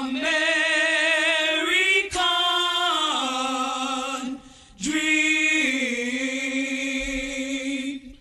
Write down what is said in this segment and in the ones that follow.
dream.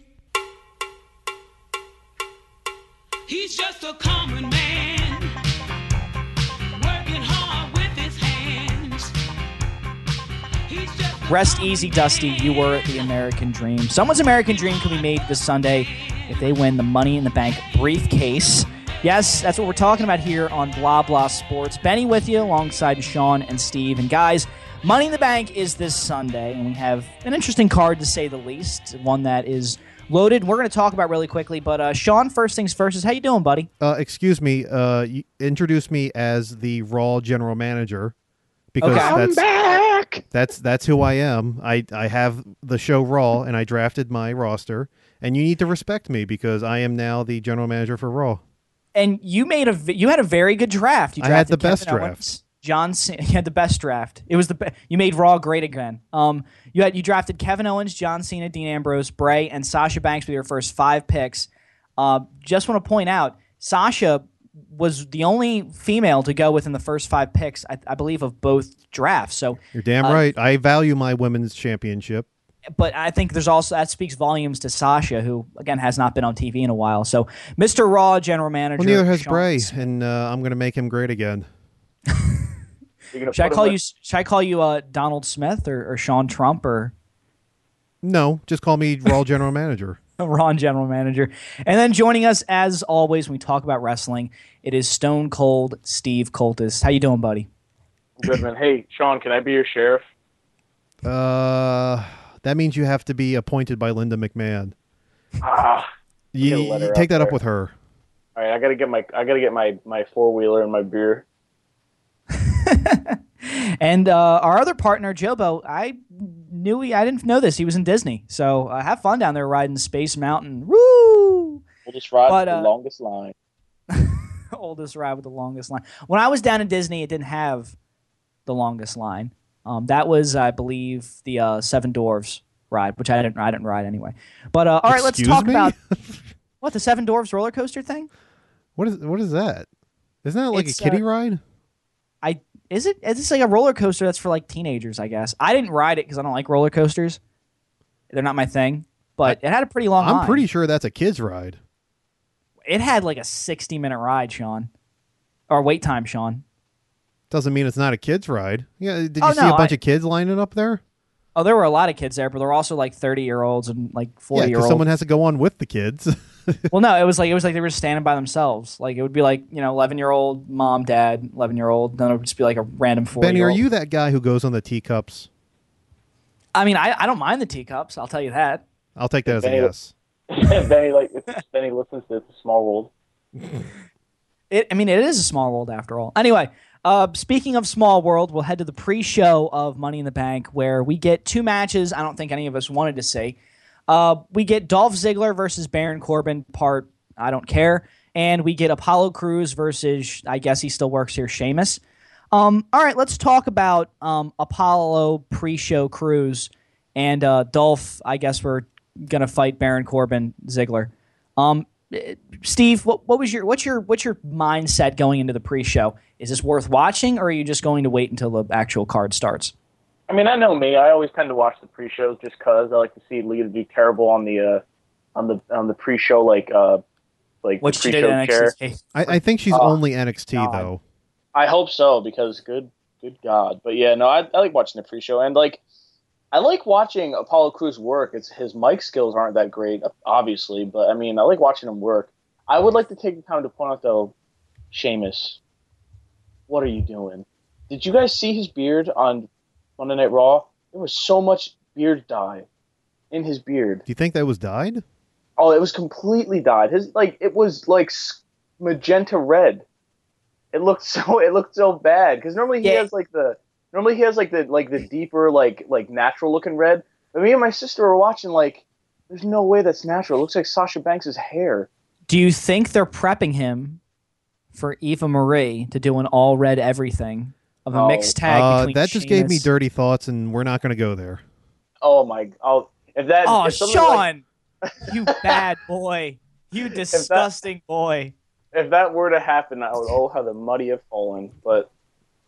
He's just a common man, working hard with his hands. He's just Rest easy, Dusty. You were the American dream. Someone's American dream can be made this Sunday if they win the Money in the Bank briefcase. Yes, that's what we're talking about here on Blah Blah Sports. Benny with you alongside Sean and Steve. And guys, Money in the Bank is this Sunday, and we have an interesting card to say the least, one that is loaded. We're going to talk about really quickly, but Sean, first things first, is how you doing, buddy? Excuse me, you introduce me as the Raw general manager because Okay. I'm back. that's who I am. I have the show Raw, and I drafted my roster, and you need to respect me because I am now the general manager for Raw. And you had a very good draft. You I had the drafted best Kevin draft. Owens, John Cena. You had the best draft. It was you made Raw great again. You drafted Kevin Owens, John Cena, Dean Ambrose, Bray, and Sasha Banks with your first 5 picks. Just want to point out, Sasha was the only female to go within the first 5 picks, I believe, of both drafts. So You're damn right. I value my women's championship. but I think there's also that speaks volumes to Sasha, who again has not been on TV in a while. So Mr. Raw general manager. Well, neither has Sean Bray, Smith. and I'm going to make him great again. Should I call you Donald Smith or Sean Trump or No, just call me Raw general manager. Ron general manager? And then joining us as always when we talk about wrestling, it is Stone Cold Steve Coltis. How you doing, buddy? Good, man. Hey, Sean, can I be your sheriff? That means you have to be appointed by Linda McMahon. Ah, You, Get a letter you take out that up there. with her. all right. I gotta get my 4-wheeler and my beer. And our other partner, Jobo, I didn't know this. He was in Disney. So have fun down there riding Space Mountain. Woo! We'll just ride But, the longest line. Oldest ride with the longest line. When I was down in Disney, it didn't have the longest line. That was, I believe, the Seven Dwarfs ride, which I didn't ride anyway. But all right, let's Excuse talk me? about what the Seven Dwarfs roller coaster thing. What is that? Isn't that like It's, a kiddie ride? Is it? It's like a roller coaster that's for like teenagers, I guess. I didn't ride it because I don't like roller coasters. They're not my thing. But it had a pretty long line. I'm pretty sure that's a kid's ride. It had like a 60-minute ride, Sean, or wait time, Sean. Doesn't mean it's not a kid's ride. Yeah, did you Oh, see no, a bunch of kids lining up there? Oh, there were a lot of kids there, but there were also like 30-year-olds and like Yeah, because 40-year-olds. someone has to go on with the kids. Well, no, it was like they were standing by themselves. Like it would be like 11-year-old mom, dad, 11-year-old. Then it would just be like a random 40-year-old. Benny, are you that guy who goes on the teacups? I mean, I don't mind the teacups. I'll tell you that. I'll take that as a Benny- yes. Benny listens to It's a Small World. It is a small world after all. Anyway, speaking of small world, we'll head to the pre-show of Money in the Bank, where we get 2 matches I don't think any of us wanted to see. We get Dolph Ziggler versus Baron Corbin, part I don't care. And we get Apollo Crews versus, I guess he still works here, Sheamus. All right, let's talk about Apollo pre-show Crews and Dolph. I guess we're gonna fight Baron Corbin, Ziggler. Steve, what's your mindset going into the pre-show? Is this worth watching, or are you just going to wait until the actual card starts? I mean, I know me. I always tend to watch the pre-shows just because I like to see Lita do terrible on the pre-show, like What the you did in pre-show chair. NXT. I think she's only NXT, God. though. I hope so because good God. But yeah, no, I like watching the pre-show and I like watching Apollo Crews work. His mic skills aren't that great, obviously, but I mean, I like watching him work. I would like to take the time to point out though, Sheamus, what are you doing? Did you guys see his beard on Monday Night Raw? There was so much beard dye in his beard. Do you think that was dyed? Oh, it was completely dyed. It was like magenta red. It looked so bad because normally he has the deeper like natural looking red. But me and my sister were watching there's no way that's natural. It looks like Sasha Banks' hair. Do you think they're prepping him for Eva Marie to do an all red everything of a mixed tag between that just gave me Sheamus- dirty thoughts, and we're not going to go there. Oh my! If that. Oh, if something Sean, you bad boy, you disgusting boy. If that were to happen, I would how the muddy have fallen. But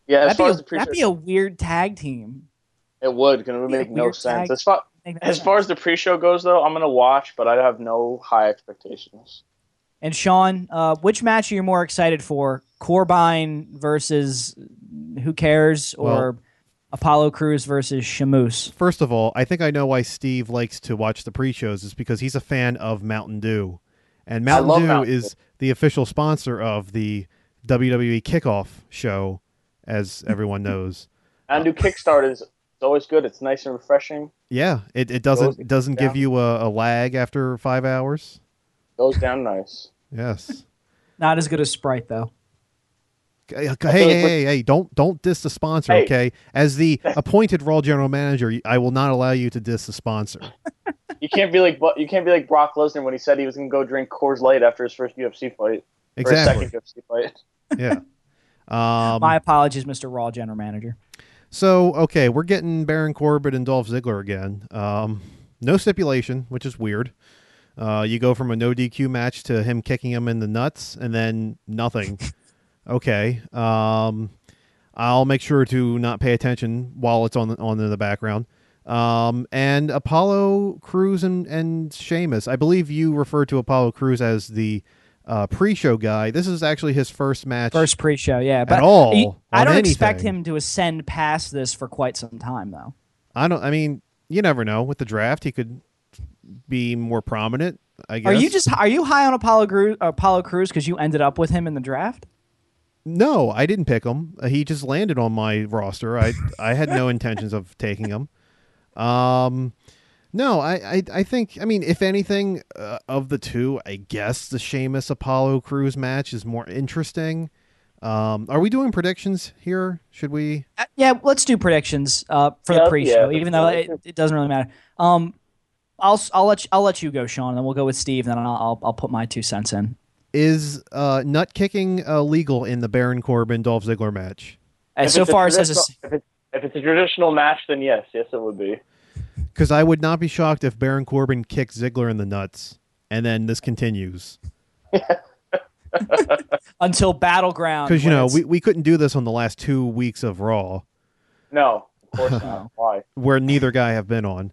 Yeah, as far as the That'd be pre-show, a weird tag team. it would, because it would be a make no weird sense. tag- As far as the pre-show goes, though, I'm gonna watch, but I have no high expectations. And Sean, which match are you more excited for? Corbine versus who cares, or Well- Apollo Crews versus Shamoose? First of all, I think I know why Steve likes to watch the pre-shows is because he's a fan of Mountain Dew. And I love Mountain Dew Mountain is the official sponsor of the WWE Kickoff show, as everyone knows. And new Kickstart is it's always good. It's nice and refreshing. Yeah, it Goes doesn't give down. you a lag after 5 hours. Goes down nice. Yes. Not as good as Sprite, though. Hey, don't diss the sponsor, Hey. okay? As the appointed Raw general manager, I will not allow you to diss the sponsor. You can't be like Brock Lesnar when he said he was gonna go drink Coors Light after his first UFC fight or his Exactly. second UFC fight. Yeah. My apologies, Mr. Raw General Manager. So, okay, we're getting Baron Corbin and Dolph Ziggler again. No stipulation, which is weird. You go from a no DQ match to him kicking him in the nuts and then nothing. Okay. I'll make sure to not pay attention while it's on in the background. And Apollo Crews and Sheamus. I believe you referred to Apollo Crews as the pre-show guy. This is actually his first match. First pre-show, yeah. But all, I on don't expect anything. him to ascend past this for quite some time, though. I mean, you never know. With the draft, he could be more prominent, I guess. Are you high on Apollo Crews because you ended up with him in the draft? No, I didn't pick him. He just landed on my roster. I had no intentions of taking him. No, I think, I mean, if anything, of the two, I guess the Sheamus Apollo Crews match is more interesting. Are we doing predictions here? Should we? Yeah, let's do predictions for the Yeah, pre-show, yeah. even though it doesn't really matter. I'll let you go, Sean, and then we'll go with Steve, and then I'll put my 2 cents in. Is nut kicking legal in the Baron Corbin Dolph Ziggler match? And If so it's a far, it says traditional- if it's a traditional match, then yes, it would be. Because I would not be shocked if Baron Corbin kicks Ziggler in the nuts, and then this continues. until Battleground. Because, when it's- we couldn't do this on the last 2 weeks of Raw, No, of course not. Why? where neither guy have been on.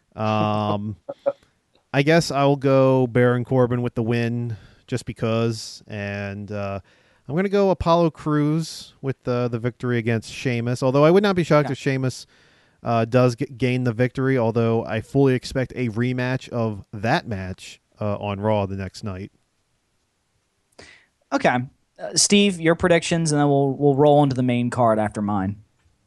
I guess I'll go Baron Corbin with the win, just because. And I'm going to go Apollo Crews with the victory against Sheamus. Although I would not be shocked if Sheamus does gain the victory, although I fully expect a rematch of that match on Raw the next night. Okay, Steve, your predictions, and then we'll roll into the main card after mine.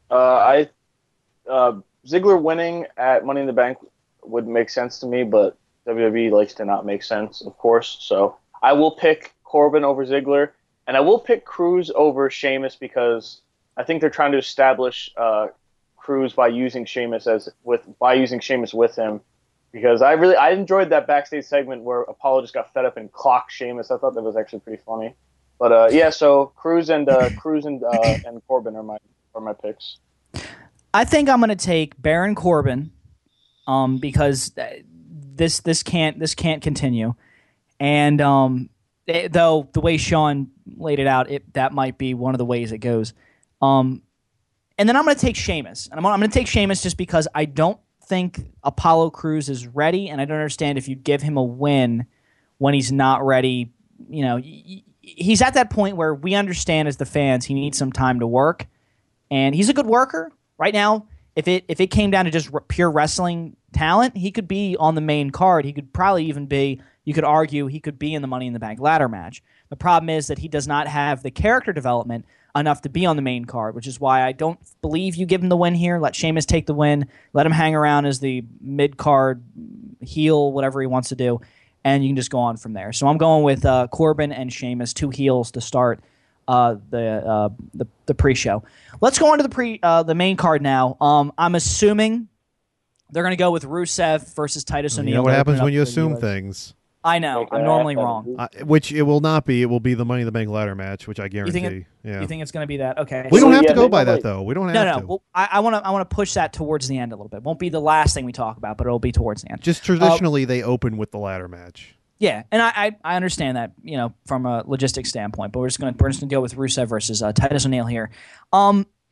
Ziggler winning at Money in the Bank would make sense to me, but WWE likes to not make sense, of course. So I will pick Corbin over Ziggler, and I will pick Crews over Sheamus because I think they're trying to establish Crews by using Sheamus with him. Because I enjoyed that backstage segment where Apollo just got fed up and clocked Sheamus. I thought that was actually pretty funny. But yeah, so Crews and Corbin are my picks. I think I'm going to take Baron Corbin, because this can't continue, and though the way Sean laid it out, that might be one of the ways it goes. And then I'm going to take Sheamus, and I'm going to take Sheamus just because I don't think Apollo Crews is ready, and I don't understand if you give him a win when he's not ready. You know, he's at that point where we understand as the fans he needs some time to work, and he's a good worker. Right now, if it came down to just pure wrestling talent, he could be on the main card. He could probably even be, you could argue, he could be in the Money in the Bank ladder match. The problem is that he does not have the character development enough to be on the main card, which is why I don't believe you give him the win here. Let Sheamus take the win. Let him hang around as the mid-card heel, whatever he wants to do, and you can just go on from there. So I'm going with Corbin and Sheamus, 2 heels to start the pre-show. Let's go on to the main card now. I'm assuming they're going to go with Rusev versus Titus O'Neil. You know what to happens open when up you the assume US. things? I know. Make I'm that normally happen. wrong. Which it will not be. It will be the Money in the Bank ladder match, which I guarantee. You think it's going to be that? Okay. We don't have Yeah, to go they by that, normally- though. We don't have No. to. Well, I want to push that towards the end a little bit. Won't be the last thing we talk about, but it'll be towards the end. Just traditionally, they open with the ladder match. Yeah, and I understand that, from a logistics standpoint, but we're just gonna go with Rusev versus Titus O'Neil here.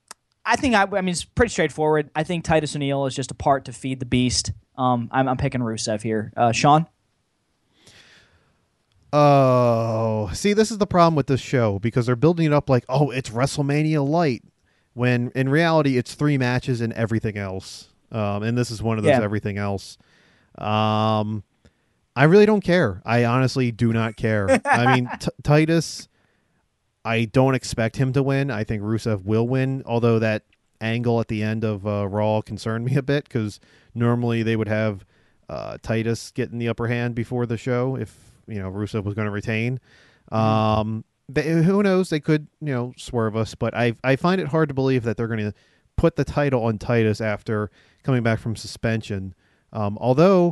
I think I mean it's pretty straightforward. I think Titus O'Neil is just a part to feed the beast. I'm picking Rusev here. Sean? Oh, see, this is the problem with this show because they're building it up like, oh, it's WrestleMania light, when in reality it's 3 matches and everything else. And this is one of those everything else. I really don't care. I honestly do not care. I mean, Titus, I don't expect him to win. I think Rusev will win, although that angle at the end of Raw concerned me a bit because normally they would have Titus getting the upper hand before the show if Rusev was going to retain. Who knows? They could swerve us, but I find it hard to believe that they're going to put the title on Titus after coming back from suspension. Although,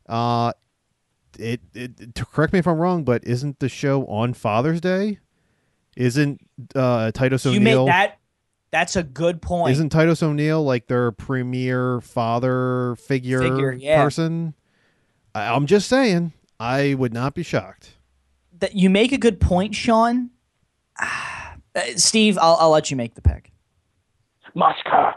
correct me if I'm wrong, but isn't the show on Father's Day? Isn't Titus O'Neil? You made that's a good point. Isn't Titus O'Neil like their premier father figure person? I'm just saying. I would not be shocked. That you make a good point, Sean. Steve, I'll let you make the pick. Machka.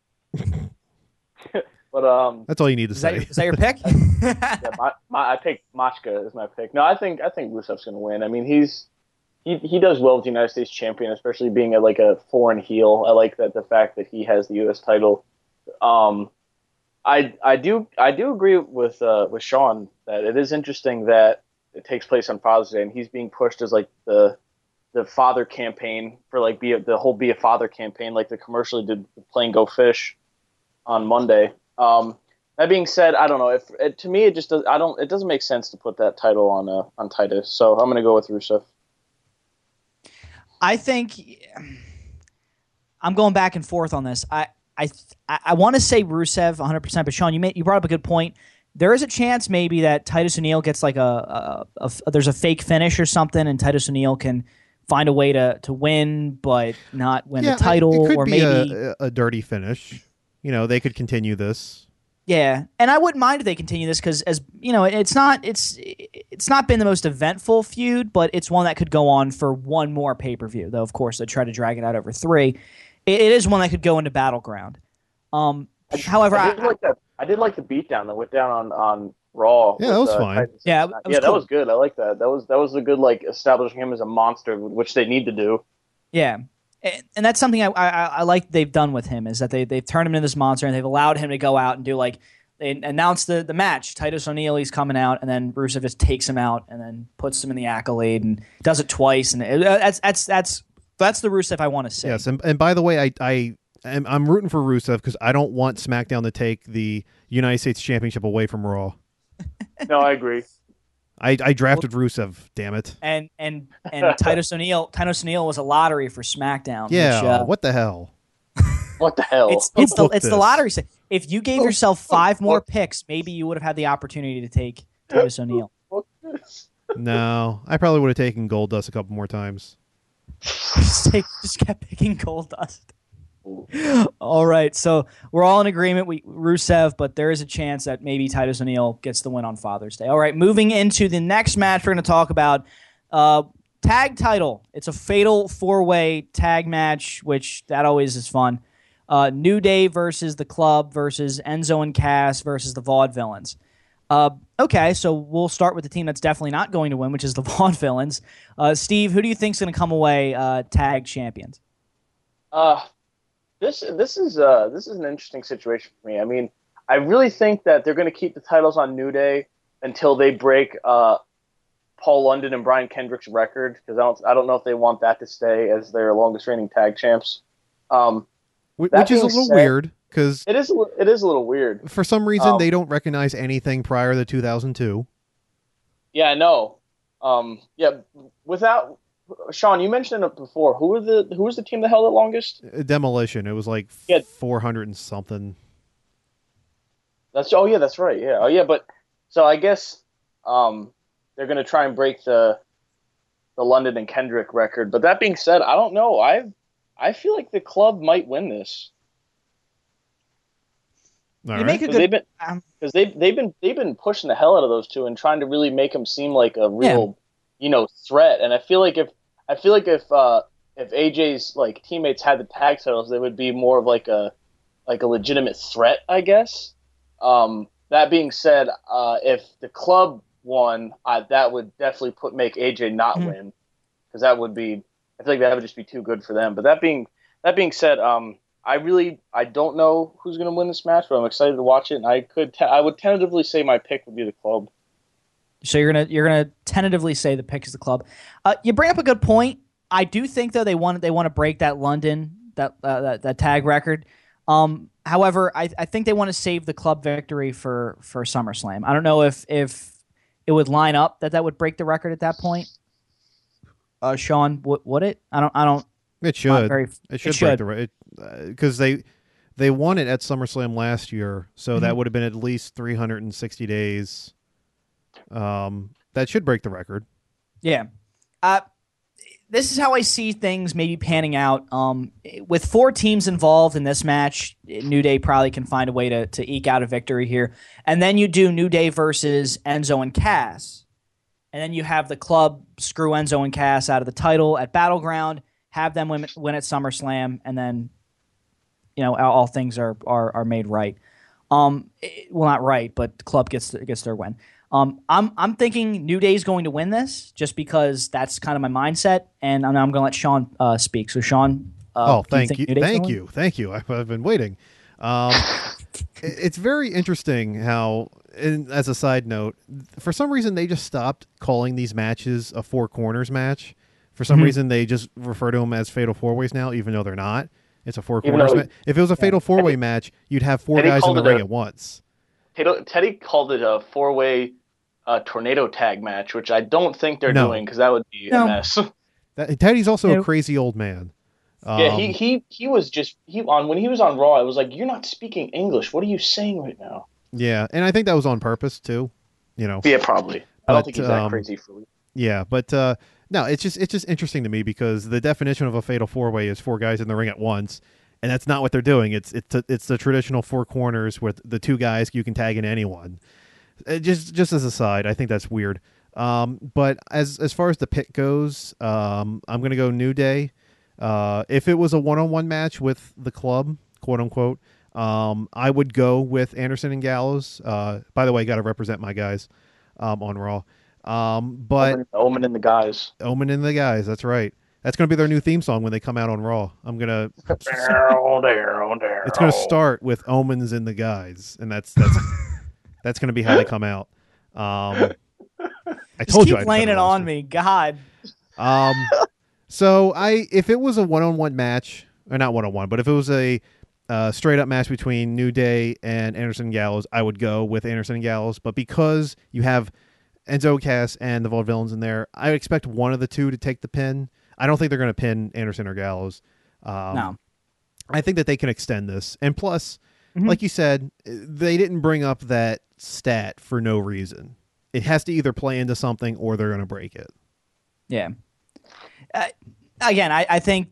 But that's all you need to say. Is that your pick? Yeah, I picked Machka as my pick. No, I think Rusev's going to win. I mean, he does well with the United States champion, especially being a foreign heel. I like the fact that he has the U.S. title. I do agree with Sean that it is interesting that it takes place on Father's Day, and he's being pushed as like the father campaign for the whole Be a Father campaign, like the commercial he did playing Go Fish on Monday. That being said, I don't know to me it just does. It doesn't make sense to put that title on Titus, so I'm going to go with Rusev. I think I'm going back and forth on this. I want to say Rusev 100%, but Sean, you brought up a good point. There is a chance maybe that Titus O'Neil gets like there's a fake finish or something, and Titus O'Neil can find a way to win, but not win the title, it could or be maybe a dirty finish. They could continue this. Yeah, and I wouldn't mind if they continue this because, as you know, it's not been the most eventful feud, but it's one that could go on for one more pay-per-view. Though, of course, they try to drag it out over 3. It is one that could go into Battleground. However, I did like the beatdown that went down on Raw. Yeah, that was fine. Yeah, that was good. I like that. That was a good establishing him as a monster, which they need to do. Yeah. And that's something I like they've done with him, is that they've turned him into this monster, and they've allowed him to go out and do they announce the match. Titus O'Neil, he's coming out, and then Rusev just takes him out and then puts him in the Accolade and does it twice. And that's the Rusev I want to see. Yes, and by the way, I'm rooting for Rusev because I don't want SmackDown to take the United States Championship away from Raw. No, I agree. I drafted Rusev, damn it. And Titus O'Neil was a lottery for SmackDown. Yeah, which, what the hell? What the hell? It's the lottery. If you gave yourself 5 more picks, maybe you would have had the opportunity to take Titus O'Neil. No, I probably would have taken Goldust a couple more times. Just kept picking Goldust. All right, so we're all in agreement. Rusev, but there is a chance that maybe Titus O'Neil gets the win on Father's Day. All right, moving into the next match, we're going to talk about tag title. It's a fatal 4-way tag match, which that always is fun. New Day versus the Club versus Enzo and Cass versus the Vaudevillains. Okay, so we'll start with the team that's definitely not going to win, which is the Vaudevillains. Steve, who do you think is going to come away tag champions? This is an interesting situation for me. I mean, I really think that they're going to keep the titles on New Day until they break Paul London and Brian Kendrick's record, because I don't know if they want that to stay as their longest reigning tag champs. Which is a little weird, because it is a little weird. For some reason, they don't recognize anything prior to 2002. Yeah, I know. Without Sean, you mentioned it before. Who was the team that held it longest? Demolition. It was like 400 and something. That's right. Yeah. Oh yeah, but so I guess they're going to try and break the London and Kendrick record. But that being said, I don't know. I feel like the Club might win this. Make a good because they've been pushing the hell out of those two and trying to really make them seem like a real threat. And I feel like if if AJ's like teammates had the tag titles, they would be more of like a legitimate threat, I guess. That being said, if the club won, that would definitely make AJ not win, because I feel like that would just be too good for them. But that being said, I don't know who's going to win this match, but I'm excited to watch it. And I would tentatively say my pick would be the club. So you're gonna tentatively say the pick is the club. You bring up a good point. I do think though they want to break that London that tag record. However, I think they want to save the club victory for SummerSlam. I don't know if it would line up that would break the record at that point. Sean, would it? I don't. It should. It should break the record because they won it at SummerSlam last year, so that would have been at least 360 days. That should break the record. Yeah. This is how I see things maybe panning out. With 4 teams involved in this match, New Day probably can find a way to eke out a victory here. And then you do New Day versus Enzo and Cass. And then you have the club screw Enzo and Cass out of the title at Battleground, have them win at SummerSlam, and then all things are made right. Well, not right, but the club gets their win. I'm thinking New Day's going to win this just because that's kind of my mindset, and I'm going to let Sean speak. So, Sean, thank you. I've been waiting. It's very interesting how, as a side note, for some reason they just stopped calling these matches a 4 corners match. For some reason they just refer to them as fatal 4-ways now, even though they're not. It's a 4 corners match. If it was a fatal 4-way match, you'd have 4 guys in the ring at once. Teddy called it a 4-way tornado tag match, which I don't think they're doing because that would be a mess. Teddy's also a crazy old man. He was when he was on Raw, I was like, you're not speaking English. What are you saying right now? Yeah, and I think that was on purpose too. Yeah, probably. I don't think he's that crazy for me. Yeah, but no, it's just interesting to me because the definition of a fatal 4-way is 4 guys in the ring at once, and that's not what they're doing. It's the traditional 4 corners with the 2 guys you can tag in anyone. Just as a side, I think that's weird. But as far as the pick goes, I'm going to go New Day. If it was a one-on-one match with the club, quote unquote, I would go with Anderson and Gallows. By the way, got to represent my guys on Raw. But Omen and the guys. Omen and the guys. That's right. That's going to be their new theme song when they come out on Raw. I'm gonna. It's going to start with Omens and the guys, and that's that's going to be how they come out. I told you. Keep laying it on me, God. So if it was a one-on-one match, or not one-on-one, but if it was a straight-up match between New Day and Anderson and Gallows, I would go with Anderson and Gallows. But because you have Enzo, Cass, and the Vaudevillains in there, I expect one of the 2 to take the pin. I don't think they're going to pin Anderson or Gallows. No. I think that they can extend this. And plus, like you said, they didn't bring up that stat for no reason. It has to either play into something or they're going to break it. Yeah. Again, I think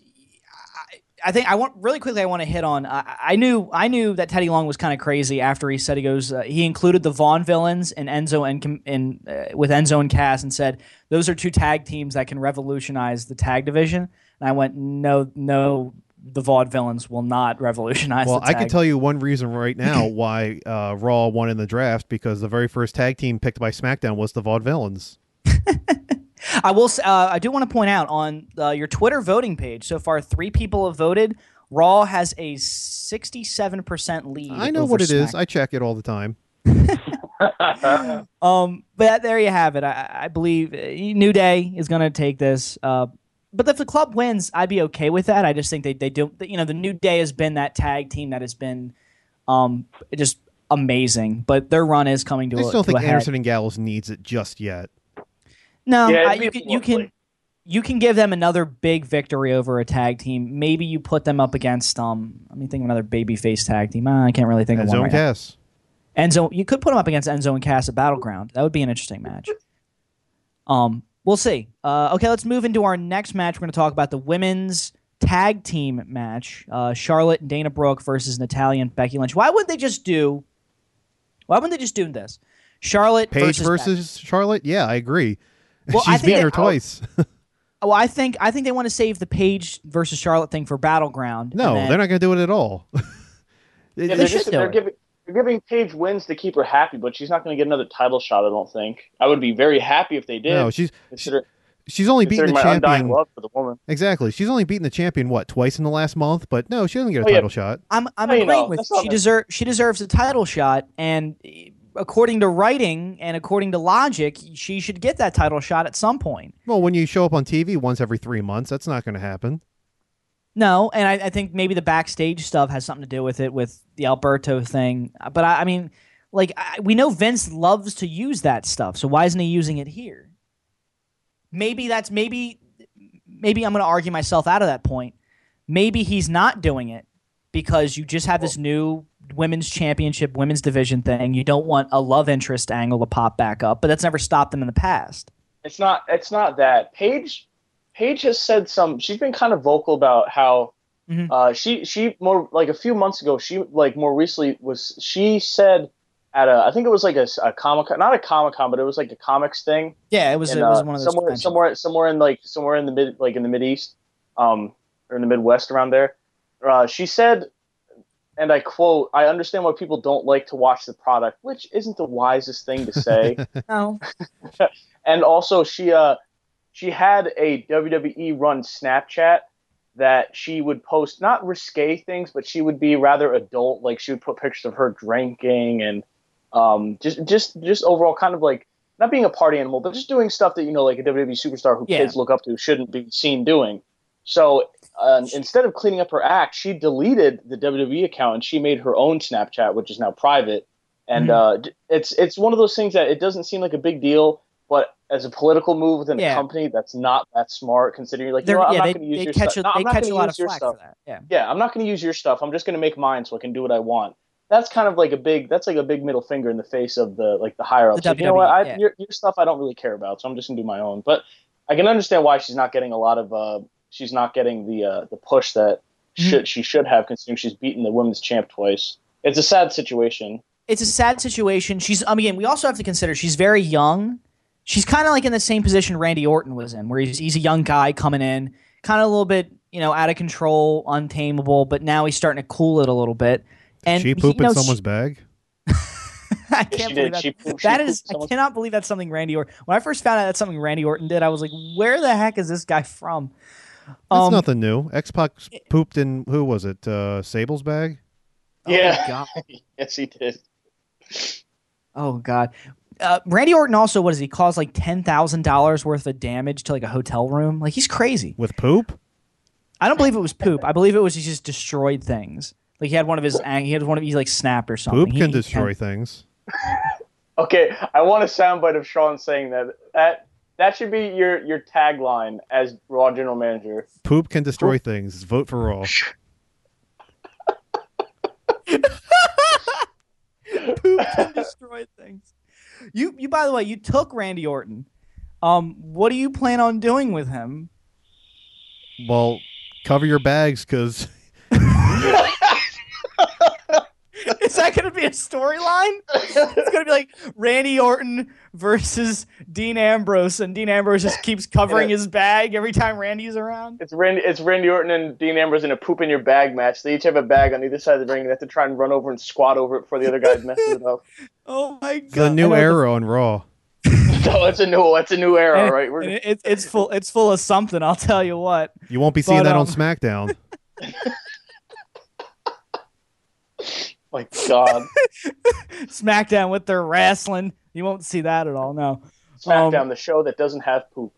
I want really quickly. I want to hit on. I knew that Teddy Long was kind of crazy after he said he included the Vaughn villains and Enzo and with Enzo and Cass and said those are 2 tag teams that can revolutionize the tag division. And I went, no, the Vaudevillains will not revolutionize. Well, the tag. I can tell you one reason right now why Raw won in the draft, because the very first tag team picked by SmackDown was the Vaudevillains. I will. I do want to point out on your Twitter voting page so far, 3 people have voted. Raw has a 67% lead. I know what it is. I check it all the time. But there you have it. I believe New Day is going to take this. But if the club wins, I'd be okay with that. I just think they do. The New Day has been that tag team that has been just amazing. But their run is coming to a head. I still think Anderson and Gallows needs it just yet. No, you can give them another big victory over a tag team. Maybe you put them up against let me think of another babyface tag team. I can't really think of one right now. Cass. Enzo, you could put them up against Enzo and Cass at Battleground. That would be an interesting match. We'll see. Okay, let's move into our next match. We're going to talk about the women's tag team match. Charlotte and Dana Brooke versus Natalya and Becky Lynch. Why wouldn't they just do this? Charlotte Paige versus Charlotte? Yeah, I agree. Well, She's beaten her twice. Well, I think they want to save the Paige versus Charlotte thing for Battleground. No, and then- they're not going to do it at all. Yeah, They should do they're it. giving Paige wins to keep her happy, but she's not going to get another title shot. I don't think. I would be very happy if they did. No, she's only beaten the my undying champion. love for the woman. Exactly. She's only beaten the champion twice in the last month, but no, she doesn't get a title shot. I'm you agreeing know, with that's you. not She deserves a title shot, and according to writing and according to logic, she should get that title shot at some point. Well, when you show up on TV once every 3 months, that's not going to happen. No, and I think maybe the backstage stuff has something to do with it, with the Alberto thing. But I mean, we know Vince loves to use that stuff, so why isn't he using it here? Maybe I'm going to argue myself out of that point. Maybe he's not doing it because you just have this new women's championship, women's division thing. You don't want a love interest angle to pop back up, but that's never stopped them in the past. It's not that. Paige has said she's been kind of vocal about how she more like a few months ago, she like more recently she said at I think it was like a Comic-Con, not a Comic-Con, but it was like a comics thing. Yeah, it was one of those somewhere in the Mid East, or in the Midwest around there. She said, and I quote, "I understand why people don't like to watch the product," which isn't the wisest thing to say. No. And also, she had a WWE run Snapchat that she would post not risque things, but she would be rather adult. Like she would put pictures of her drinking and just overall kind of like not being a party animal, but just doing stuff that like a WWE superstar who kids look up to shouldn't be seen doing. So instead of cleaning up her act, she deleted the WWE account and she made her own Snapchat, which is now private. And it's one of those things that it doesn't seem like a big deal, but as a political move within a company, that's not that smart. Considering I'm not going to use your stuff. They catch a lot of flack for that. Yeah, I'm not going to use your stuff. I'm just going to make mine so I can do what I want. That's kind of like a big middle finger in the face of the higher ups. Like, you know what? Your stuff I don't really care about, so I'm just going to do my own. But I can understand why she's not getting she's not getting the push that she should have, considering she's beaten the women's champ twice. It's a sad situation. It's a sad situation. We also have to consider she's very young. She's kind of like in the same position Randy Orton was in, where he's a young guy coming in, kind of a little bit, out of control, untamable, but now he's starting to cool it a little bit. And she poop in someone's bag? I can't believe that. I cannot believe that's something Randy Orton. When I first found out that's something Randy Orton did, I was like, where the heck is this guy from? That's nothing new. X-Pac pooped in, who was it? Sable's bag? Yeah. Oh, God. Yes, he did. Oh, God. Randy Orton also, what does he cause, like $10,000 worth of damage to like a hotel room? Like, he's crazy. With poop? I don't believe it was poop. I believe it was he just destroyed things. Like he had one of his like snapped or something. Poop can destroy things. Okay, I want a soundbite of Sean saying that should be your tagline as Raw general manager. Poop can destroy things. Vote for Raw. Poop can destroy things. You by the way, you took Randy Orton. What do you plan on doing with him? Well, cover your bags, because is that going to be a storyline? It's going to be like Randy Orton versus Dean Ambrose, and Dean Ambrose just keeps covering his bag every time Randy's around. It's Randy Orton and Dean Ambrose in a poop in your bag match. They each have a bag on either side of the ring. They have to try and run over and squat over it before the other guy messes it up. Oh my God! The new era on Raw. No, it's a new era, right? It's full of something. I'll tell you what. You won't be seeing that on SmackDown. My God. SmackDown with their wrestling. You won't see that at all. No. SmackDown, the show that doesn't have poop.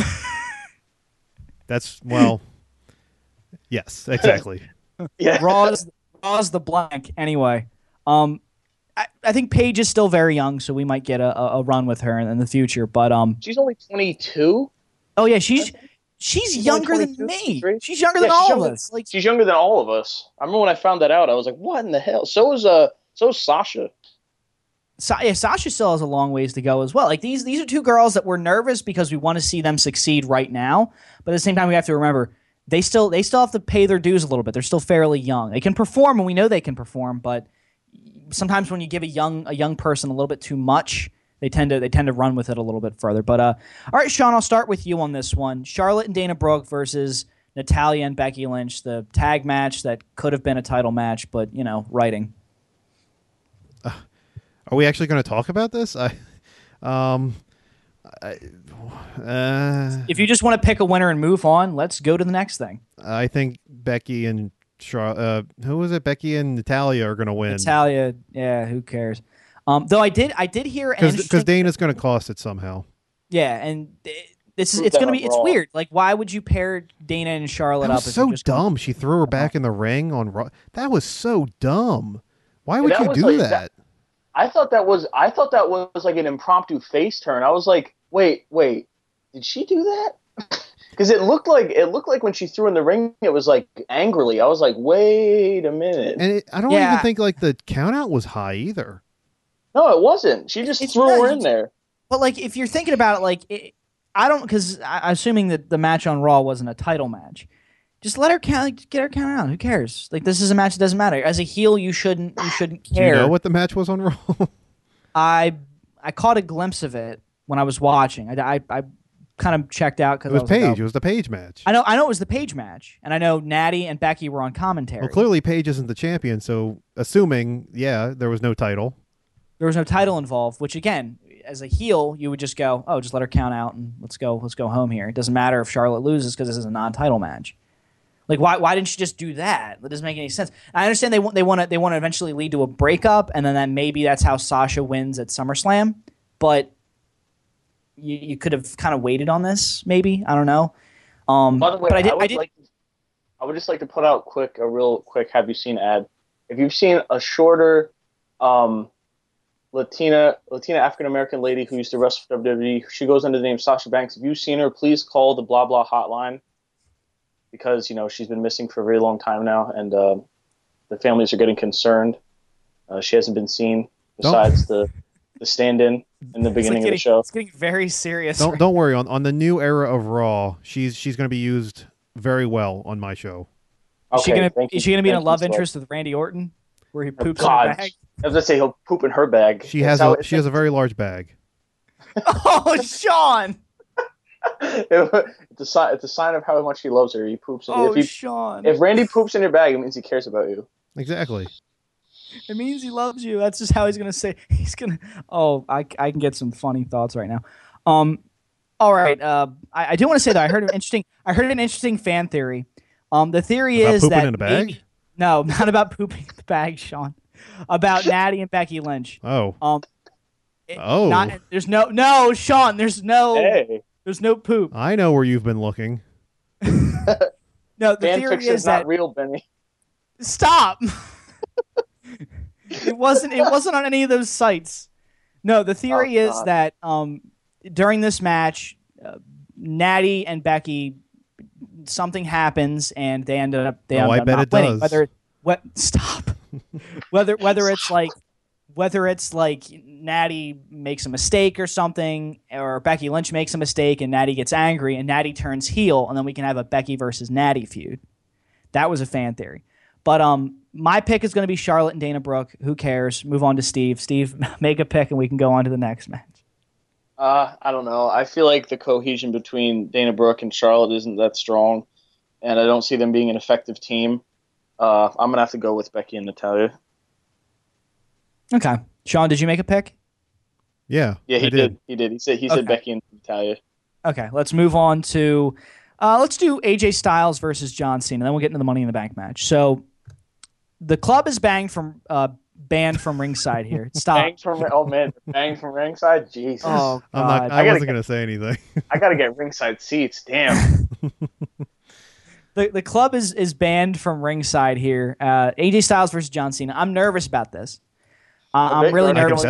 Yes, exactly. Yeah. Raw's the blank. Anyway, I think Paige is still very young, so we might get a run with her in the future. But she's only 22. Oh yeah, she's younger than me. She's younger than all of us. Like she's younger than all of us. I remember when I found that out, I was like, "What in the hell?" So is Sasha. Sasha still has a long ways to go as well. Like these are two girls that we're nervous because we want to see them succeed right now. But at the same time, we have to remember they still have to pay their dues a little bit. They're still fairly young. They can perform, and we know they can perform. But sometimes when you give a young person a little bit too much, they tend to run with it a little bit further. But all right, Sean, I'll start with you on this one. Charlotte and Dana Brooke versus Natalya and Becky Lynch, the tag match that could have been a title match, but writing. Are we actually going to talk about this? If you just want to pick a winner and move on, let's go to the next thing. I think Becky and who was it? Becky and Natalya are going to win. Natalya, yeah, who cares? Though I did hear because Dana's going to cost it somehow. Yeah, and it's weird. Like, why would you pair Dana and Charlotte That up? was so dumb. She threw her back in the ring on Raw. That was so dumb. Why would you do that? I thought that was like an impromptu face turn. I was like, wait, did she do that? Because it looked like when she threw in the ring, it was like angrily. I was like, wait a minite. And I don't even think like the count out was high either. No, it wasn't. She just threw her in there. But like, if you're thinking about it, like, I'm assuming that the match on Raw wasn't a title match. Just let her get her count out. Who cares? Like, this is a match that doesn't matter. As a heel, you shouldn't care. Do you know what the match was on Raw? I caught a glimpse of it when I was watching. I kind of checked out because it was Paige. It was the Paige match. I know it was the Paige match, and I know Natty and Becky were on commentary. Well, clearly Paige isn't the champion, so assuming there was no title. There was no title involved, which again, as a heel, you would just go, oh, just let her count out and let's go home here. It doesn't matter if Charlotte loses because this is a non-title match. Like, why didn't she just do that? That doesn't make any sense. I understand they want to eventually lead to a breakup, and then maybe that's how Sasha wins at SummerSlam. But you could have kind of waited on this, maybe. I don't know. By the way, but I would just like to put out a real quick have you seen ad. If you've seen a shorter Latina African American lady who used to wrestle for WWE, she goes under the name Sasha Banks. If you've seen her, please call the blah blah hotline. Because, she's been missing for a very long time now, and the families are getting concerned. She hasn't been seen besides the stand-in in the beginning of the show. It's getting very serious. Don't worry. On the new era of Raw, she's going to be used very well on my show. Okay, is she going to be in a love interest with Randy Orton, where he poops in her bag? I was going to say he'll poop in her bag. She has a very large bag. Oh, Sean! It's a sign of how much he loves her. He poops. Sean! If Randy poops in your bag, it means he cares about you. Exactly. It means he loves you. That's just how he's gonna say. He's gonna. Oh, I can get some funny thoughts right now. All right. I do want to say that I heard an interesting fan theory. The theory about is pooping that in a bag? No, not about pooping in the bag, Sean. About Natty and Becky Lynch. Oh. There's no Sean. Hey. There's no poop. I know where you've been looking. No, the theory is not that real, Benny. Stop. It wasn't on any of those sites. No, the theory is that during this match, Natty and Becky, something happens and they end up I bet not it winning. does. Stop. Whether it's like Natty makes a mistake or something, or Becky Lynch makes a mistake and Natty gets angry and Natty turns heel, and then we can have a Becky versus Natty feud. That was a fan theory. But my pick is going to be Charlotte and Dana Brooke. Who cares? Move on to Steve. Steve, make a pick and we can go on to the next match. I don't know. I feel like the cohesion between Dana Brooke and Charlotte isn't that strong, and I don't see them being an effective team. I'm going to have to go with Becky and Natalya. Okay. Sean, did you make a pick? Yeah, he did. He did. He said Becky and Natalya. Okay, let's move on to let's do AJ Styles versus John Cena. Then we'll get into the Money in the Bank match. So the club is banned from ringside here. Stop. Banned from ringside? Jesus. Oh, God. I wasn't going to say anything. I got to get ringside seats. Damn. The club is banned from ringside here. AJ Styles versus John Cena. I'm nervous about this. I'm really nervous.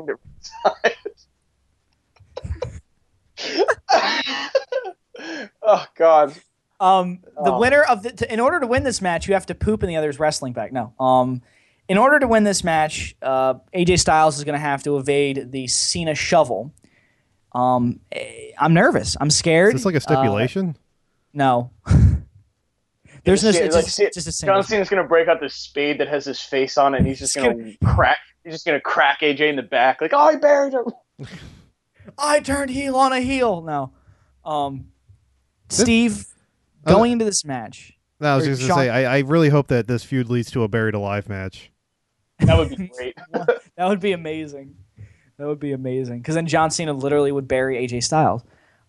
Oh God. The winner of in order to win this match, you have to poop in the other's wrestling bag. No. In order to win this match, AJ Styles is going to have to evade the Cena shovel. I'm nervous. I'm scared. Is this like a stipulation? No. There's no. It's just a single. John Cena's going to break out this spade that has his face on it, and he's just going to crack. He's just going to crack AJ in the back, like, oh, he buried him. I turned heel on a heel. No. Steve, going into this match. No, I was Or just going to Sean- say, I really hope that this feud leads to a Buried Alive match. That would be great. That would be amazing. That would be amazing. Because then John Cena literally would bury AJ Styles.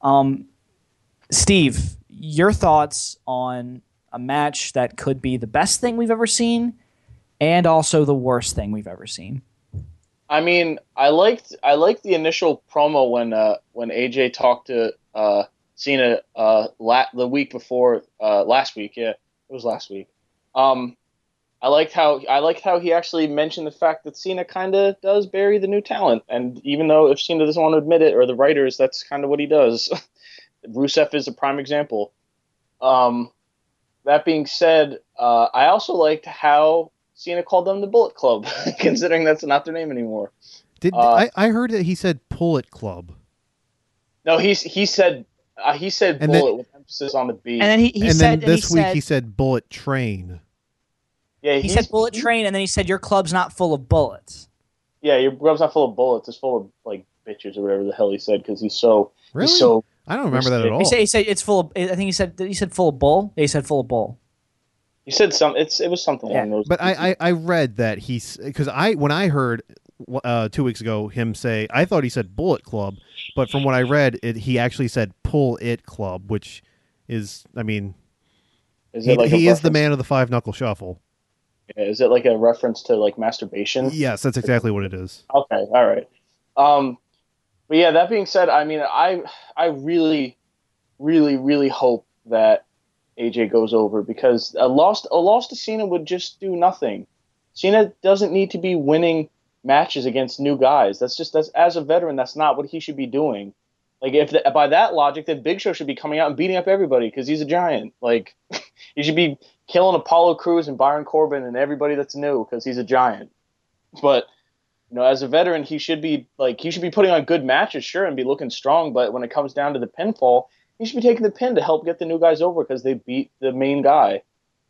Steve, your thoughts on a match that could be the best thing we've ever seen and also the worst thing we've ever seen? I mean, I liked the initial promo when AJ talked to Cena the week before last week. Yeah, it was last week. I liked how he actually mentioned the fact that Cena kind of does bury the new talent, and even though if Cena doesn't want to admit it, or the writers, that's kind of what he does. Rusev is a prime example. That being said, I also liked how Cena called them the Bullet Club, considering that's not their name anymore. I heard that he said Bullet Club. No, he said And Bullet then- with emphasis on the B. And then This week he said Bullet Train. yeah, he said bullet train, and then he said your club's not full of bullets. Yeah, your club's not full of bullets. It's full of like bitches or whatever the hell he said because he's so Really? he's so. I don't remember that at all. He said it's full of. I think he said full of bull. Yeah, he said full of bull. He said some. It was something Yeah, along those. But I read that because when I heard 2 weeks ago him say, I thought he said Bullet Club, but from what I read, he actually said Pull It Club, which is, I mean, is he it like a is the reference- man of the five knuckle shuffle. Is it like a reference to like masturbation? Yes, that's exactly what it is. Okay, all right. But yeah, that being said, I mean, I really, really, really hope that AJ goes over because a loss to Cena would just do nothing. Cena doesn't need to be winning matches against new guys. That's as a veteran, that's not what he should be doing. Like by that logic, then Big Show should be coming out and beating up everybody because he's a giant. Like he should be killing Apollo Crews and Byron Corbin and everybody that's new because he's a giant. But as a veteran, he should be putting on good matches, sure, and be looking strong. But when it comes down to the pinfall, he should be taking the pin to help get the new guys over because they beat the main guy.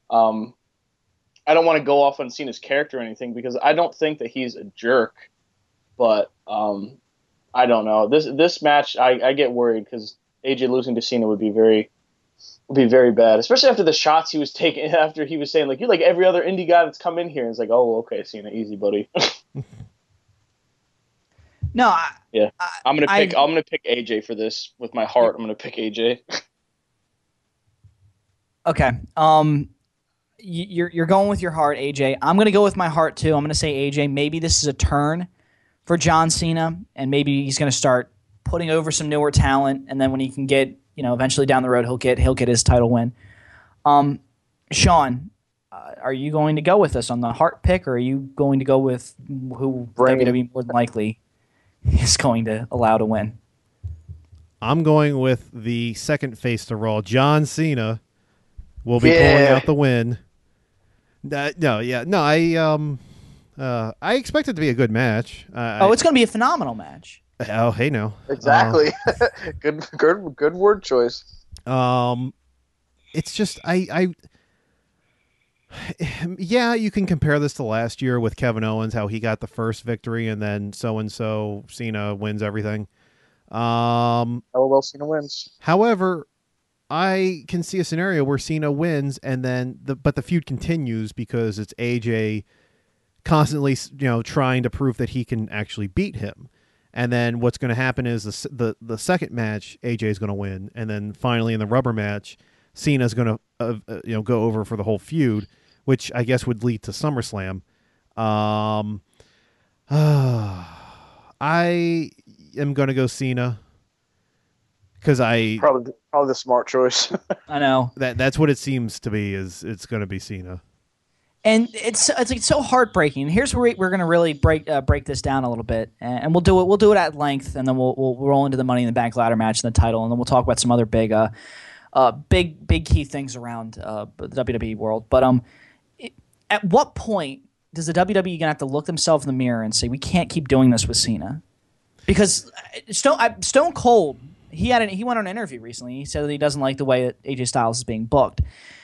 I don't want to go off on Cena's character or anything because I don't think that he's a jerk. But I don't know. This match, I get worried because AJ losing to Cena would be very bad, especially after the shots he was taking. After he was saying like you're like every other indie guy that's come in here, and it's like, oh, okay, Cena, easy, buddy. No, I'm gonna pick AJ for this with my heart. I'm gonna pick AJ. okay. You're going with your heart, AJ. I'm going to go with my heart too. I'm going to say AJ. Maybe this is a turn for John Cena, and maybe he's going to start putting over some newer talent, and then when he can get, eventually down the road, he'll get his title win. Sean, are you going to go with us on the heart pick, or are you going to go with who WWE more than likely is going to allow to win? I'm going with the second face to Raw, John Cena. Will be pulling out the win. I expect it to be a good match. It's going to be a phenomenal match. Oh, hey now. Exactly. Good word choice. It's just yeah, you can compare this to last year with Kevin Owens, how he got the first victory and then so Cena wins everything. LOL, Cena wins. However, I can see a scenario where Cena wins and then but the feud continues because it's AJ constantly, trying to prove that he can actually beat him. And then what's going to happen is the second match, AJ is going to win, and then finally in the rubber match, Cena's going to go over for the whole feud, which I guess would lead to SummerSlam. I am going to go Cena because probably the smart choice. I know that's what it seems to be. Is it's going to be Cena. And it's so heartbreaking. Here's where we're going to really break this down a little bit, and we'll do it at length, and then we'll roll into the Money in the Bank ladder match and the title, and then we'll talk about some other big key things around the WWE world. But at what point does the WWE going to have to look themselves in the mirror and say we can't keep doing this with Cena? Because Stone Cold, he went on an interview recently. He said that he doesn't like the way that AJ Styles is being booked.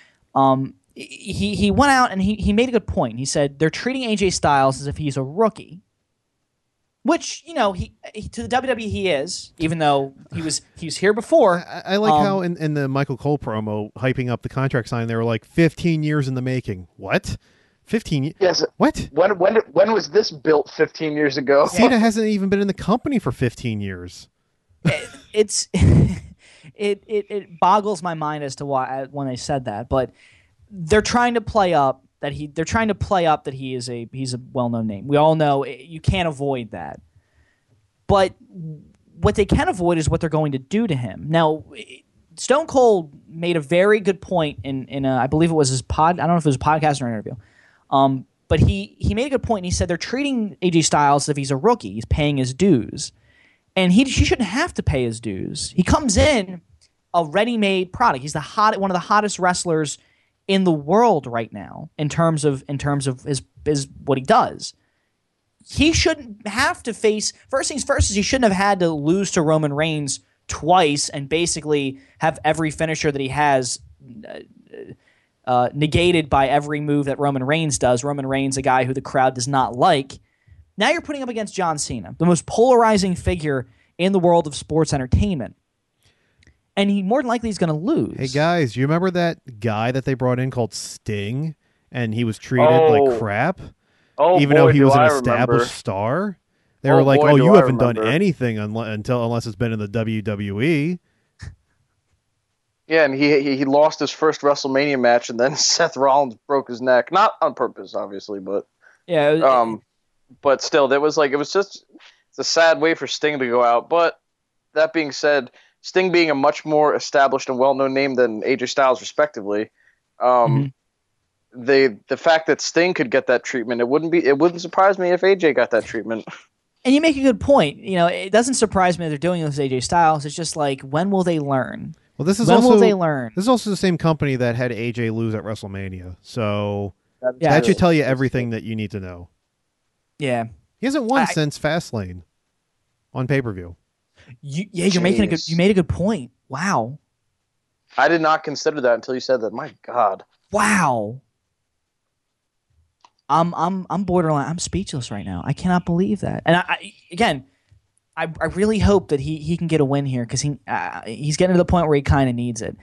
He went out and he made a good point. He said they're treating AJ Styles as if he's a rookie, Which, he to the WWE he is, even though he was here before. I like how in the Michael Cole promo, hyping up the contract sign, they were like 15 years in the making. What? 15 years? Yes. What? When was this built 15 years ago? Cena hasn't even been in the company for 15 years. It boggles my mind as to why when they said that, but they're trying to play up that he's a well-known name. We all know you can't avoid that. But what they can avoid is what they're going to do to him. Now, Stone Cold made a very good point in I believe it was his pod. I don't know if it was a podcast or an interview. But he made a good point, and he said they're treating AJ Styles as if he's a rookie. He's paying his dues. And he shouldn't have to pay his dues. He comes in a ready-made product. He's one of the hottest wrestlers in the world right now in terms of his what he does. He shouldn't have to face, first things first is he shouldn't have had to lose to Roman Reigns twice and basically have every finisher that he has negated by every move that Roman Reigns does. Roman Reigns, a guy who the crowd does not like. Now you're putting up against John Cena, the most polarizing figure in the world of sports entertainment. And he more than likely is going to lose. Hey, guys, you remember that guy that they brought in called Sting? And he was treated like crap? Even though he was an established star? They were like, you haven't done anything unless it's been in the WWE. Yeah, and he lost his first WrestleMania match, and then Seth Rollins broke his neck. Not on purpose, obviously, but... Yeah. But still, it's a sad way for Sting to go out. But that being said, Sting being a much more established and well-known name than AJ Styles, respectively, the fact that Sting could get that treatment, it wouldn't surprise me if AJ got that treatment. And you make a good point. It doesn't surprise me that they're doing this with AJ Styles. It's just like, when will they learn? Well, this is when also will they learn? This is also the same company that had AJ lose at WrestleMania, so that should tell you everything that you need to know. Yeah, he hasn't won since Fastlane on pay-per-view. You made a good point. Wow, I did not consider that until you said that. My God, wow. I'm borderline. I'm speechless right now. I cannot believe that. And I really hope that he can get a win here because he's getting to the point where he kind of needs it.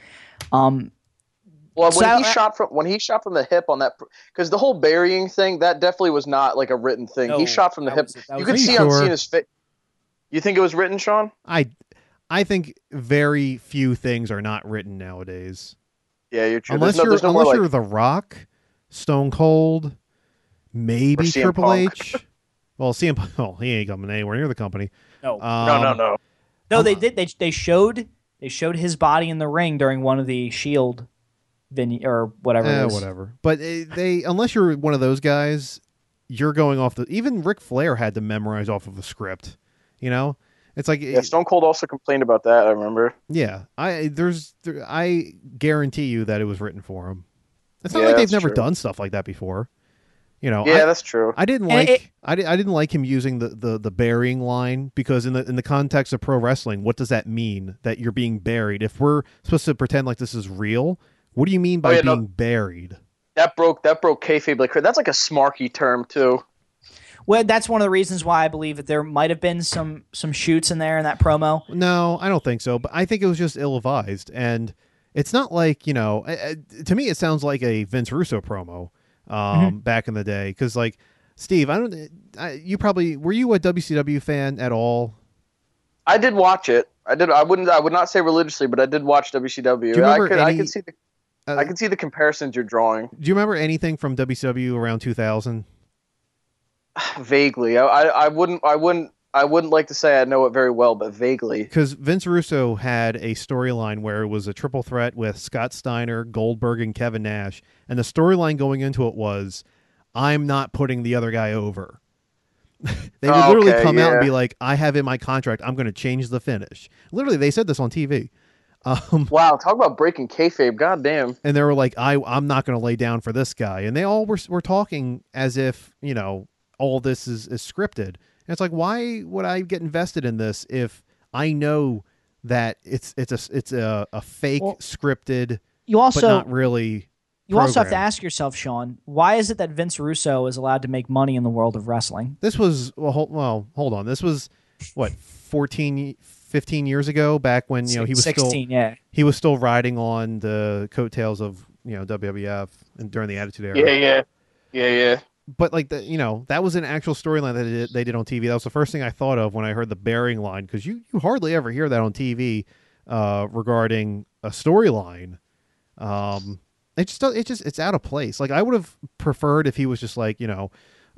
Well, when he shot from the hip on that, because the whole burying thing, that definitely was not like a written thing. No, he shot from the hip. You could see on Cena's face. You think it was written, Sean? I think very few things are not written nowadays. Yeah, you're true. Unless you're The Rock, Stone Cold, maybe Triple H. Well, CM Punk, he ain't coming anywhere near the company. No. No, they did. They showed his body in the ring during one of the Shield or whatever it is. Whatever. But unless you're one of those guys, you're going off even Ric Flair had to memorize off of the script. It's like Stone Cold also complained about that. I remember. Yeah, I guarantee you that it was written for him. It's not like they've never done stuff like that before. That's true. I didn't like him using the burying line because in the context of pro wrestling, what does that mean that you're being buried? If we're supposed to pretend like this is real, what do you mean by being buried? That broke kayfabe like that's like a smarky term too. Well, that's one of the reasons why I believe that there might have been some shoots in there in that promo. No, I don't think so. But I think it was just ill-advised, and it's not like to me it sounds like a Vince Russo promo. Back in the day, because like Steve, were you a WCW fan at all? I did watch it. I did. I would not say religiously, but I did watch WCW. I could see the comparisons you're drawing. Do you remember anything from WCW around 2000? Vaguely. I wouldn't like to say I know it very well, but vaguely. Because Vince Russo had a storyline where it was a triple threat with Scott Steiner, Goldberg, and Kevin Nash. And the storyline going into it was, I'm not putting the other guy over. They would literally come out and be like, I have in my contract, I'm going to change the finish. Literally, they said this on TV. Wow, talk about breaking kayfabe. God damn. And they were like, I'm not going to lay down for this guy. And they all were talking as if, all this is scripted. And it's like, why would I get invested in this if I know that it's a fake scripted, but not really You also have to program. ask yourself, Sean, why is it that Vince Russo is allowed to make money in the world of wrestling? This was hold on. This was what 15 years ago, back when he was 16, yeah. still riding on the coattails of WWF and during the Attitude Era. Yeah. But like that was an actual storyline that they did on TV. That was the first thing I thought of when I heard the bearing line, because you hardly ever hear that on TV regarding a storyline. It's out of place. Like, I would have preferred if he was just like, you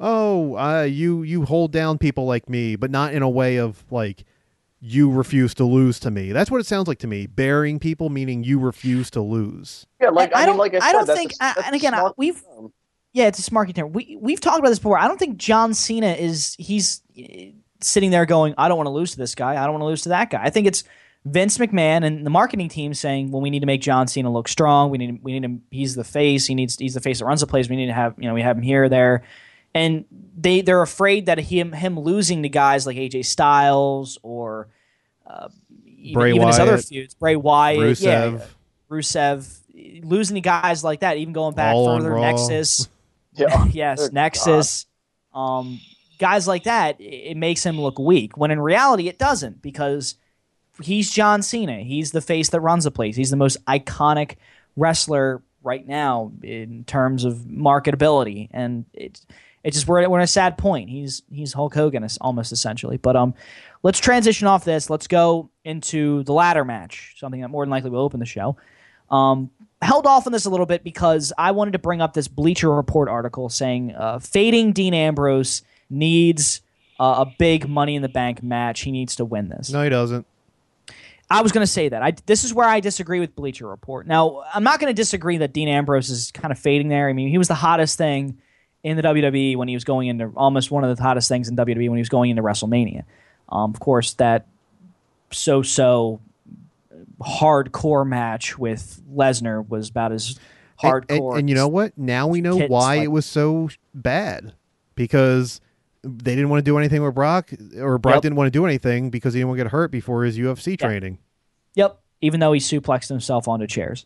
hold down people like me, but not in a way of like, you refuse to lose to me. That's what it sounds like to me. Bearing people meaning you refuse to lose. Yeah, like I don't think. And again, it's a smart term. We've talked about this before. I don't think John Cena he's sitting there going, I don't want to lose to this guy. I don't want to lose to that guy. I think it's Vince McMahon and the marketing team saying, well, we need to make John Cena look strong. We need him. He's the face. He's the face that runs the place. We need to have, we have him here or there. And they're afraid that him losing to guys like AJ Styles or even his other feuds, Bray Wyatt, Rusev, losing to guys like that, even going back further, Nexus, yes, Nexus, guys like that, it makes him look weak. When in reality, it doesn't, because he's John Cena. He's the face that runs the place. He's the most iconic wrestler right now in terms of marketability, and it's just we're at a sad point. He's Hulk Hogan almost essentially. But let's transition off this. Let's go into the ladder match, something that more than likely will open the show. Held off on this a little bit because I wanted to bring up this Bleacher Report article saying fading Dean Ambrose needs a big Money in the Bank match. He needs to win this. No, he doesn't. I was going to say that. This is where I disagree with Bleacher Report. Now, I'm not going to disagree that Dean Ambrose is kind of fading there. I mean, he was the hottest thing in the WWE when he was going into almost one of the hottest things in WWE when he was going into WrestleMania. Of course, that so hardcore match with Lesnar was about as hardcore. And you know what? Now we know why it was so bad, because they didn't want to do anything with Brock, or Brock didn't want to do anything because he didn't want to get hurt before his UFC training. Yep. Even though he suplexed himself onto chairs.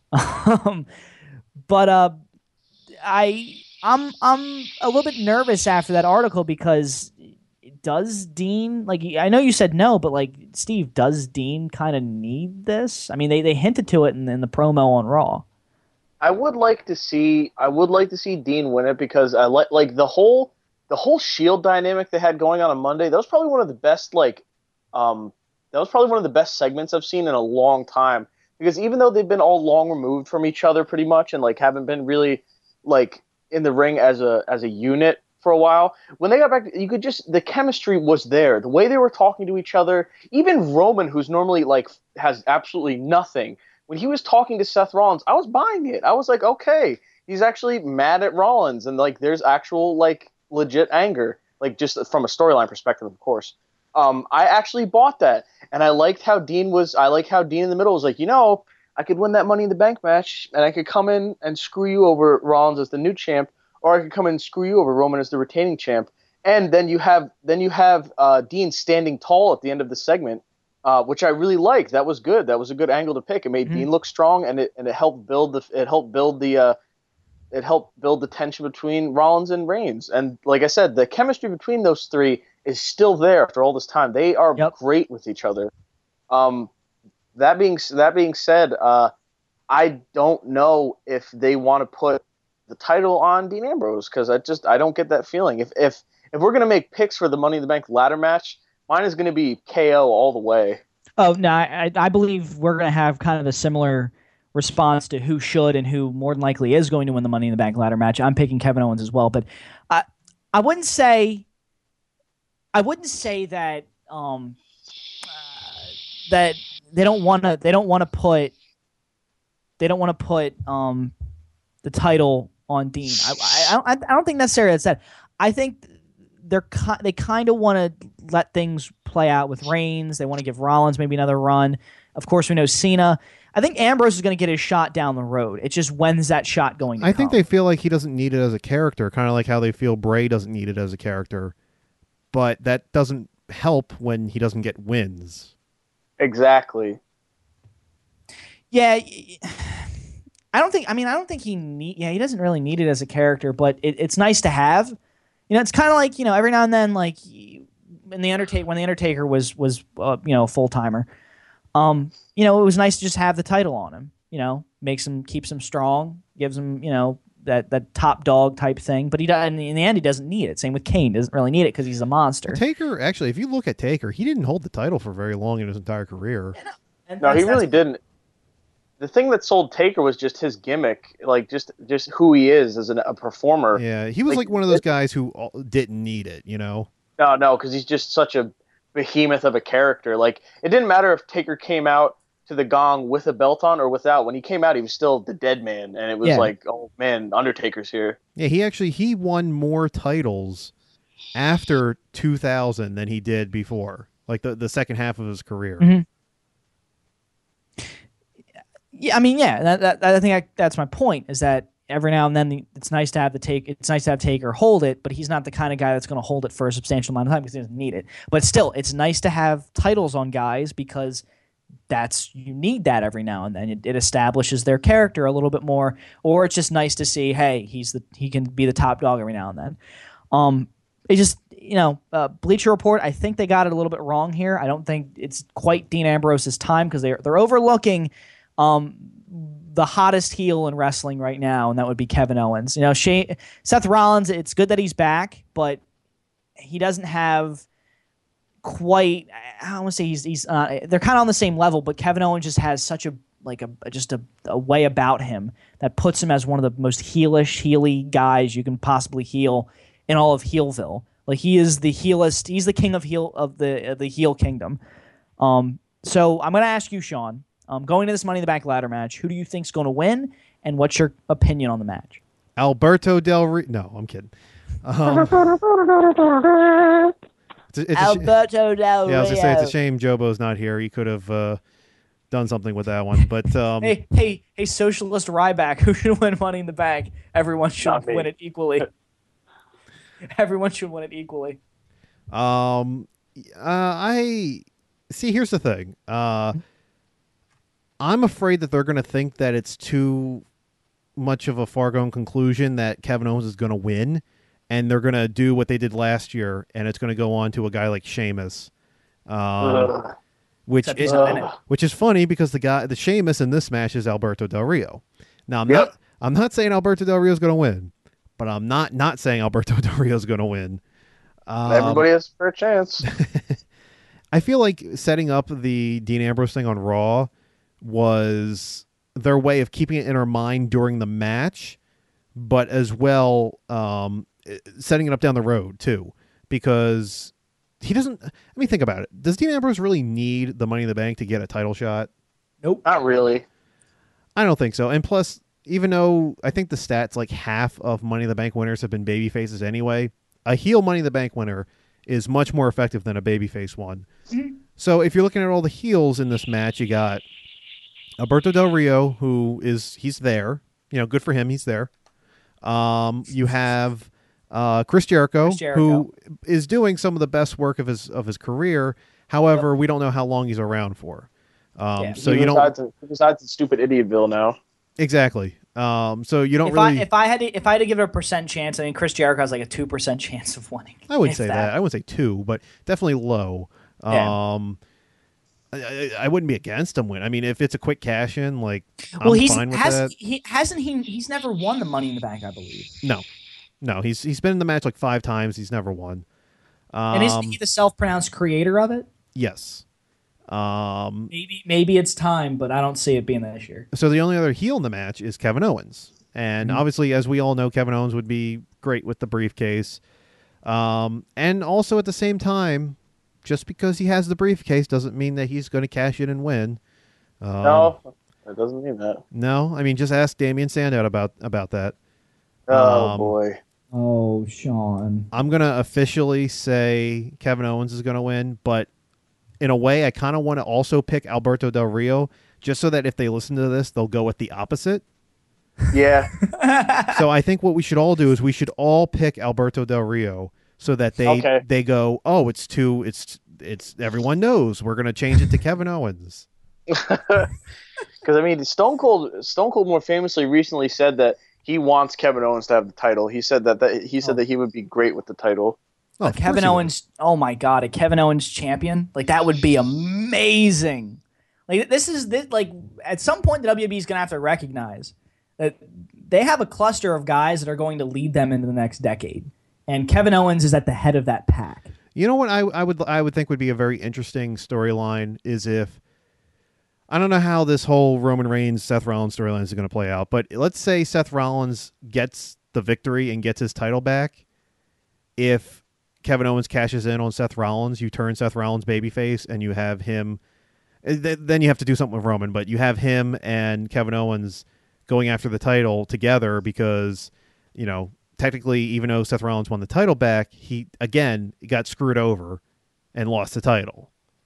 But I'm a little bit nervous after that article, because does Dean, like, I know you said no, but like, Steve, does Dean kind of need this? I mean, they hinted to it in the promo on Raw. I would like to see Dean win it, because I like the whole Shield dynamic they had going on Monday. That was probably one of the best segments I've seen in a long time, because even though they've been all long removed from each other pretty much, and like haven't been really like in the ring as a unit for a while, when they got back, you could just, the chemistry was there. The way they were talking to each other, even Roman, who's normally like has absolutely nothing, when he was talking to Seth Rollins, I was buying it. I was like, okay, he's actually mad at Rollins, and like there's actual like legit anger, like just from a storyline perspective, of course. I actually bought that, and I liked how Dean in the middle was like, I could win that Money in the Bank match, and I could come in and screw you over, Rollins, as the new champ, or I could come in and screw you over, Roman, as the retaining champ. And then you have Dean standing tall at the end of the segment, which I really liked. That was good. That was a good angle to pick. It made Dean look strong, and it helped build the tension between Rollins and Reigns. And like I said, the chemistry between those three is still there after all this time. They are great with each other. That being said, I don't know if they want to put the title on Dean Ambrose, because I don't get that feeling. If we're gonna make picks for the Money in the Bank ladder match, mine is gonna be KO all the way. Oh no, I believe we're gonna have kind of a similar response to who should and who more than likely is going to win the Money in the Bank ladder match. I'm picking Kevin Owens as well, but I wouldn't say that that they don't want to put the title on Dean. I don't think necessarily that's that. I think they kind of want to let things play out with Reigns. They want to give Rollins maybe another run. Of course, we know Cena. I think Ambrose is going to get his shot down the road. It's just, when's that shot going to come? I think they feel like he doesn't need it as a character, kind of like how they feel Bray doesn't need it as a character. But that doesn't help when he doesn't get wins. Exactly. Yeah, I don't think. I mean, I don't think he need. Yeah, he doesn't really need it as a character, but it's nice to have. It's kind of like every now and then, like when the Undertaker was full timer. It was nice to just have the title on him. Keeps him strong, gives him that top dog type thing. But in the end, he doesn't need it. Same with Kane, doesn't really need it because he's a monster. Taker, actually, if you look at Taker, he didn't hold the title for very long in his entire career. No, he really didn't. The thing that sold Taker was just his gimmick, like just who he is as a performer. Yeah, he was like one of those guys who didn't need it, No, because he's just such a behemoth of a character. Like, it didn't matter if Taker came out to the gong with a belt on or without. When he came out, he was still the dead man, and it was like, oh man, Undertaker's here. Yeah, he won more titles after 2000 than he did before, like the second half of his career. Mm-hmm. Yeah, I mean, I think that's my point. Is that every now and then it's nice to have Taker hold it, but he's not the kind of guy that's going to hold it for a substantial amount of time because he doesn't need it. But still, it's nice to have titles on guys because you need that every now and then. It establishes their character a little bit more, or it's just nice to see, hey, he can be the top dog every now and then. It just Bleacher Report, I think they got it a little bit wrong here. I don't think it's quite Dean Ambrose's time because they're overlooking the hottest heel in wrestling right now, and that would be Kevin Owens. Seth Rollins, it's good that he's back, but he doesn't have quite. I don't want to say he's. They're kind of on the same level, but Kevin Owens just has such a way about him that puts him as one of the most heely guys you can possibly heel in all of Heelville. Like, he is the heelest. He's the king of the heel kingdom. So I'm going to ask you, Sean. Going to this Money in the Bank ladder match, who do you think's going to win, and what's your opinion on the match? Alberto Del Rio. No, I'm kidding. Alberto Del Rio. Yeah, I was going to say, it's a shame Jobo's not here. He could have done something with that one. But hey, Socialist Ryback, who should win Money in the Bank? Everyone should win it equally. Everyone should win it equally. I see. Here's the thing. I'm afraid that they're going to think that it's too much of a foregone conclusion that Kevin Owens is going to win, and they're going to do what they did last year, and it's going to go on to a guy like Sheamus, which is funny because the Sheamus in this match is Alberto Del Rio. Now I'm not saying Alberto Del Rio is going to win, but I'm not saying Alberto Del Rio is going to win. Everybody has a fair chance. I feel like setting up the Dean Ambrose thing on Raw was their way of keeping it in our mind during the match, but as well setting it up down the road too, because he doesn't. Let me think about it. Does Dean Ambrose really need the Money in the Bank to get a title shot? Nope, not really. I don't think so. And plus, even though I think the stats, like half of Money in the Bank winners have been baby faces anyway, a heel Money in the Bank winner is much more effective than a babyface one. Mm-hmm. So if you're looking at all the heels in this match, you got Alberto Del Rio, he's there. Good for him. He's there. You have Chris Jericho, who is doing some of the best work of his career. However, we don't know how long he's around for. So you don't. Besides the stupid Idiotville now. Exactly. So you don't If I had to give it a percent chance, I mean, Chris Jericho has like a 2% chance of winning. I wouldn't say that. I wouldn't say 2, but definitely low. Yeah. I wouldn't be against him win. I mean, if it's a quick cash in, like, I'm fine with that. He's never won the Money in the Bank, I believe. No. He's been in the match like 5 times. He's never won. And isn't he the self-pronounced creator of it? Yes. Maybe it's time, but I don't see it being this year. So the only other heel in the match is Kevin Owens, and obviously, as we all know, Kevin Owens would be great with the briefcase. And also at the same time, just because he has the briefcase doesn't mean that he's going to cash in and win. No, it doesn't mean that. No, I mean, just ask Damian Sandow about that. Oh, boy. Oh, Sean. I'm going to officially say Kevin Owens is going to win, but in a way, I kind of want to also pick Alberto Del Rio, just so that if they listen to this, they'll go with the opposite. Yeah. So I think what we should all do is we should all pick Alberto Del Rio, so that they go, oh, it's everyone knows we're going to change it to Kevin Owens. Because I mean, Stone Cold more famously recently said that he wants Kevin Owens to have the title. He said that he would be great with the title. Oh, of Kevin course he would. Owens, oh my God, a Kevin Owens champion? Like, that would be amazing. Like, like, at some point, the WWE is going to have to recognize that they have a cluster of guys that are going to lead them into the next decade. And Kevin Owens is at the head of that pack. You know what I would think would be a very interesting storyline is if, I don't know how this whole Roman Reigns Seth Rollins storyline is going to play out, but let's say Seth Rollins gets the victory and gets his title back. If Kevin Owens cashes in on Seth Rollins, you turn Seth Rollins babyface and you have him. Then you have to do something with Roman, but you have him and Kevin Owens going after the title together because, you know, technically, even though Seth Rollins won the title back, he, again, got screwed over and lost the title.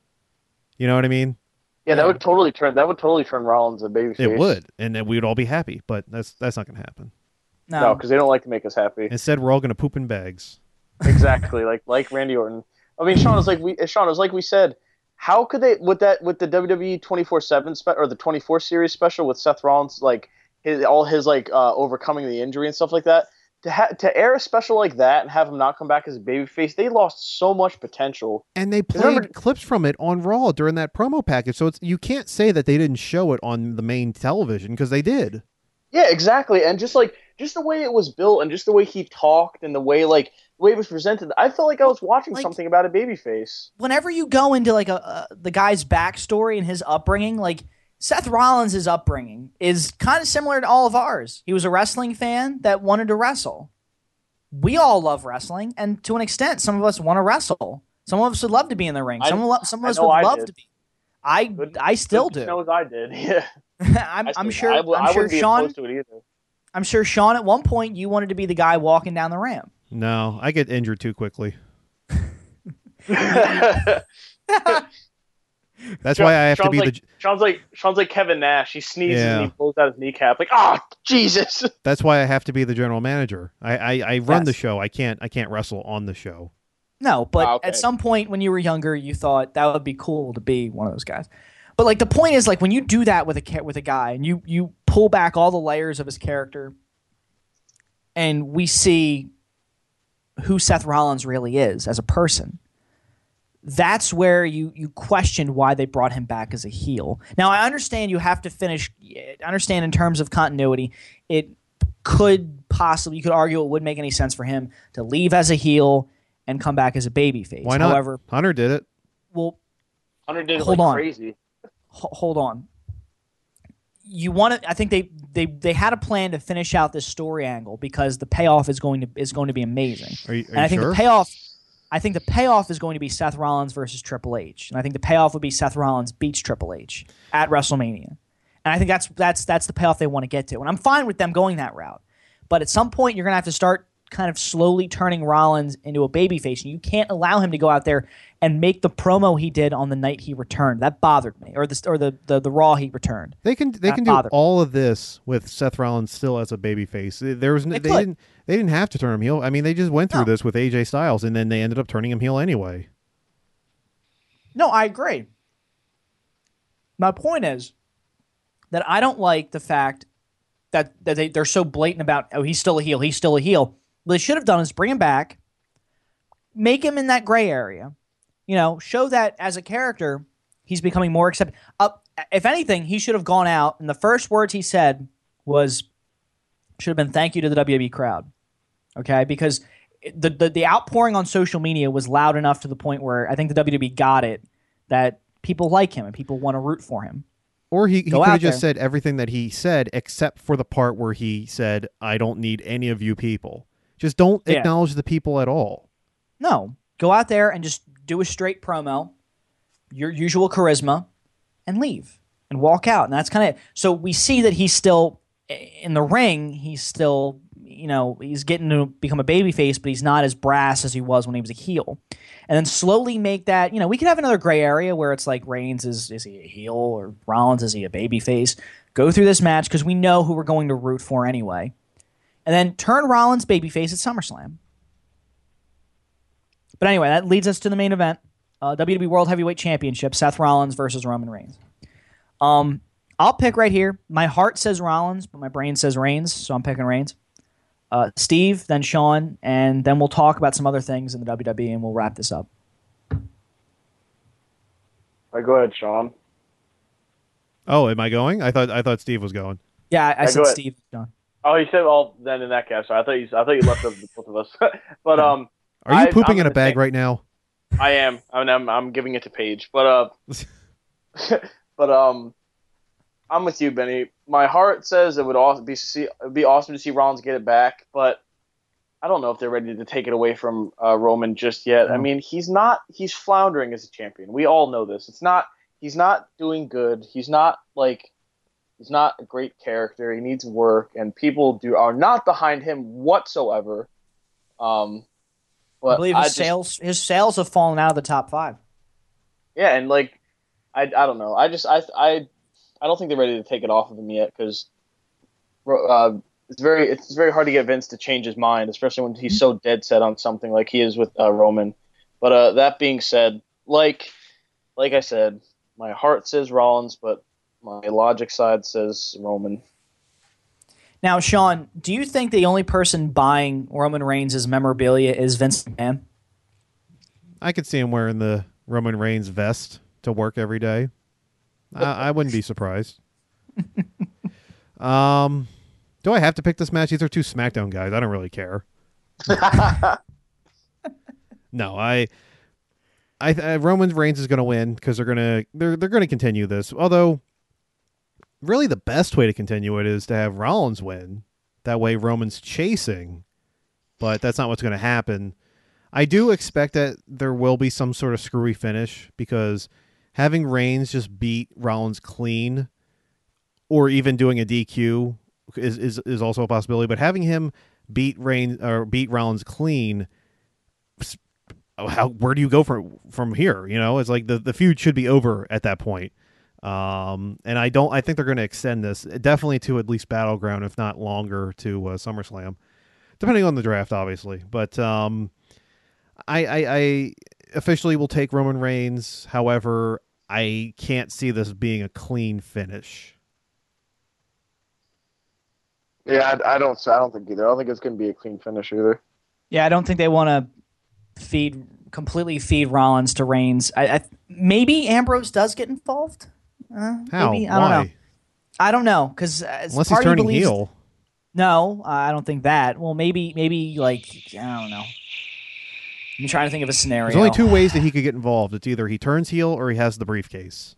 You know what I mean? Yeah, that would totally turn Rollins a babyface. It would, and then we'd all be happy, but that's not going to happen. No, because they don't like to make us happy. Instead, we're all going to poop in bags. Exactly, like Randy Orton. I mean, Sean, it was like we said. How could they with the WWE 24/7 or the 24 series special with Seth Rollins, like all his overcoming the injury and stuff like that? To air a special like that and have him not come back as a babyface, they lost so much potential. And they played clips from it on Raw during that promo package, so you can't say that they didn't show it on the main television because they did. Yeah, exactly. And just the way it was built and just the way he talked and the way it was presented, I felt like I was watching something about a babyface. Whenever you go into the guy's backstory and his upbringing, like Seth Rollins' upbringing is kind of similar to all of ours. He was a wrestling fan that wanted to wrestle. We all love wrestling, and to an extent, some of us want to wrestle. Some of us would love to be in the ring. Some of us would love to be. I still do. Knows I did. Yeah. I'm sure. I'm sure Sean. I'm sure Sean. At one point, you wanted to be the guy walking down the ramp. No, I get injured too quickly. That's why I have to be Sean's like Kevin Nash. He sneezes and he pulls out his kneecap. Like, Jesus! That's why I have to be the general manager. I run the show. I can't wrestle on the show. No, but at some point when you were younger, you thought that would be cool to be one of those guys. But the point is, when you do that with a guy and you pull back all the layers of his character, and we see who Seth Rollins really is as a person. That's where you question why they brought him back as a heel. Now, I understand you have to understand in terms of continuity, you could argue it wouldn't make any sense for him to leave as a heel and come back as a babyface. Why not? However, Hunter did it. Well, Hunter did it crazy. Hold on. I think they had a plan to finish out this story angle because the payoff is going to be amazing. Are you I think sure? I think the payoff is going to be Seth Rollins versus Triple H, and I think the payoff would be Seth Rollins beats Triple H at WrestleMania, and I think that's the payoff they want to get to, and I'm fine with them going that route. But at some point, you're going to have to start kind of slowly turning Rollins into a babyface, and you can't allow him to go out there and make the promo he did on the night he returned. That bothered me, or the Raw he returned. They can do all of this with Seth Rollins still as a babyface. They didn't have to turn him heel. I mean, they just went through this with AJ Styles, and then they ended up turning him heel anyway. No, I agree. My point is that I don't like the fact that they're so blatant about, he's still a heel, he's still a heel. What they should have done is bring him back, make him in that gray area, show that as a character he's becoming more accepted. If anything, he should have gone out, and the first words he said should have been thank you to the WWE crowd. Okay, because the outpouring on social media was loud enough to the point where I think the WWE got it that people like him and people want to root for him. Or he could have just said everything that he said except for the part where he said, I don't need any of you people. Just don't acknowledge the people at all. No. Go out there and just do a straight promo, your usual charisma, and leave. And walk out. And that's kind of it. So we see that he's still, in the ring, he's still, he's getting to become a babyface, but he's not as brass as he was when he was a heel. And then slowly make that, we could have another gray area where it's like Reigns, is he a heel? Or Rollins, is he a babyface? Go through this match because we know who we're going to root for anyway. And then turn Rollins babyface at SummerSlam. But anyway, that leads us to the main event. WWE World Heavyweight Championship, Seth Rollins versus Roman Reigns. I'll pick right here. My heart says Rollins, but my brain says Reigns, so I'm picking Reigns. Steve, then Sean, and then we'll talk about some other things in the WWE, and we'll wrap this up. All right, go ahead, Sean. Oh, am I going? I thought Steve was going. Yeah, I go said ahead. Steve, Sean. Oh, you said then in that case. So I thought you left the both of us. But Are you pooping in a bag right now? I am. I'm giving it to Paige. But I'm with you, Benny. My heart says it would be awesome to see Rollins get it back, but I don't know if they're ready to take it away from Roman just yet. I mean, he's floundering as a champion. We all know this. He's not doing good. He's not a great character. He needs work, and people are not behind him whatsoever. But I believe his sales have fallen out of the top 5. Yeah, and I don't know. I don't think they're ready to take it off of him yet because it's very hard to get Vince to change his mind, especially when he's so dead set on something like he is with Roman. But that being said, like I said, my heart says Rollins, but my logic side says Roman. Now, Sean, do you think the only person buying Roman Reigns' memorabilia is Vince McMahon? I could see him wearing the Roman Reigns vest to work every day. I wouldn't be surprised. Do I have to pick this match? These are 2 SmackDown guys. I don't really care. No, I Roman Reigns is going to win because they're going to continue this. Although, really, the best way to continue it is to have Rollins win. That way, Roman's chasing, but that's not what's going to happen. I do expect that there will be some sort of screwy finish because having Reigns just beat Rollins clean, or even doing a DQ is also a possibility. But having him beat Rollins clean, where do you go from here? You know, it's like the feud should be over at that point. And I think they're going to extend this definitely to at least Battleground, if not longer, to SummerSlam, depending on the draft, obviously. But I officially will take Roman Reigns. However, I can't see this being a clean finish. Yeah, I don't think either. I don't think it's going to be a clean finish either. Yeah, I don't think they want to completely feed Rollins to Reigns. Maybe Ambrose does get involved. How? Maybe? I don't know because unless he's turning heel. No, I don't think that. Well, maybe like I don't know. I'm trying to think of a scenario. There's only 2 ways that he could get involved. It's either he turns heel or he has the briefcase.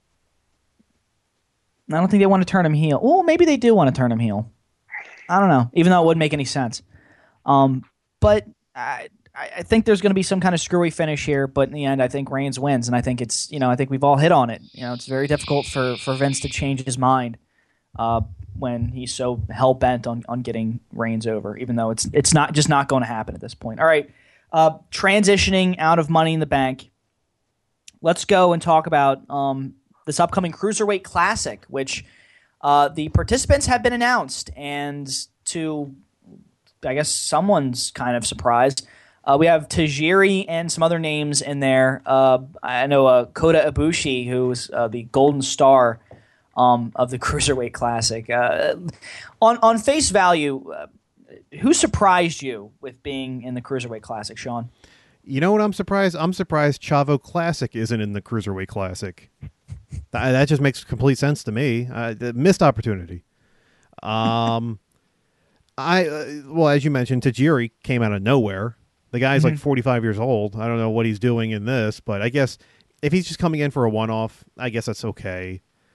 I don't think they want to turn him heel. Well, maybe they do want to turn him heel. I don't know, even though it wouldn't make any sense. But I think there's going to be some kind of screwy finish here. But in the end, I think Reigns wins, and I think I think we've all hit on it. It's very difficult for Vince to change his mind when he's so hell bent on getting Reigns over, even though it's not going to happen at this point. All right. Transitioning out of Money in the Bank, let's go and talk about this upcoming Cruiserweight Classic, which the participants have been announced, and to, I guess, someone's kind of surprised, we have Tajiri and some other names in there. I know Kota Ibushi, who's the Golden Star of the Cruiserweight Classic. On face value, who surprised you with being in the Cruiserweight Classic, Sean? You know what I'm surprised? I'm surprised Chavo Classic isn't in the Cruiserweight Classic. That just makes complete sense to me. Missed opportunity. Well, as you mentioned, Tajiri came out of nowhere. The guy's like 45 years old. I don't know what he's doing in this, but I guess if he's just coming in for a one-off, I guess that's okay.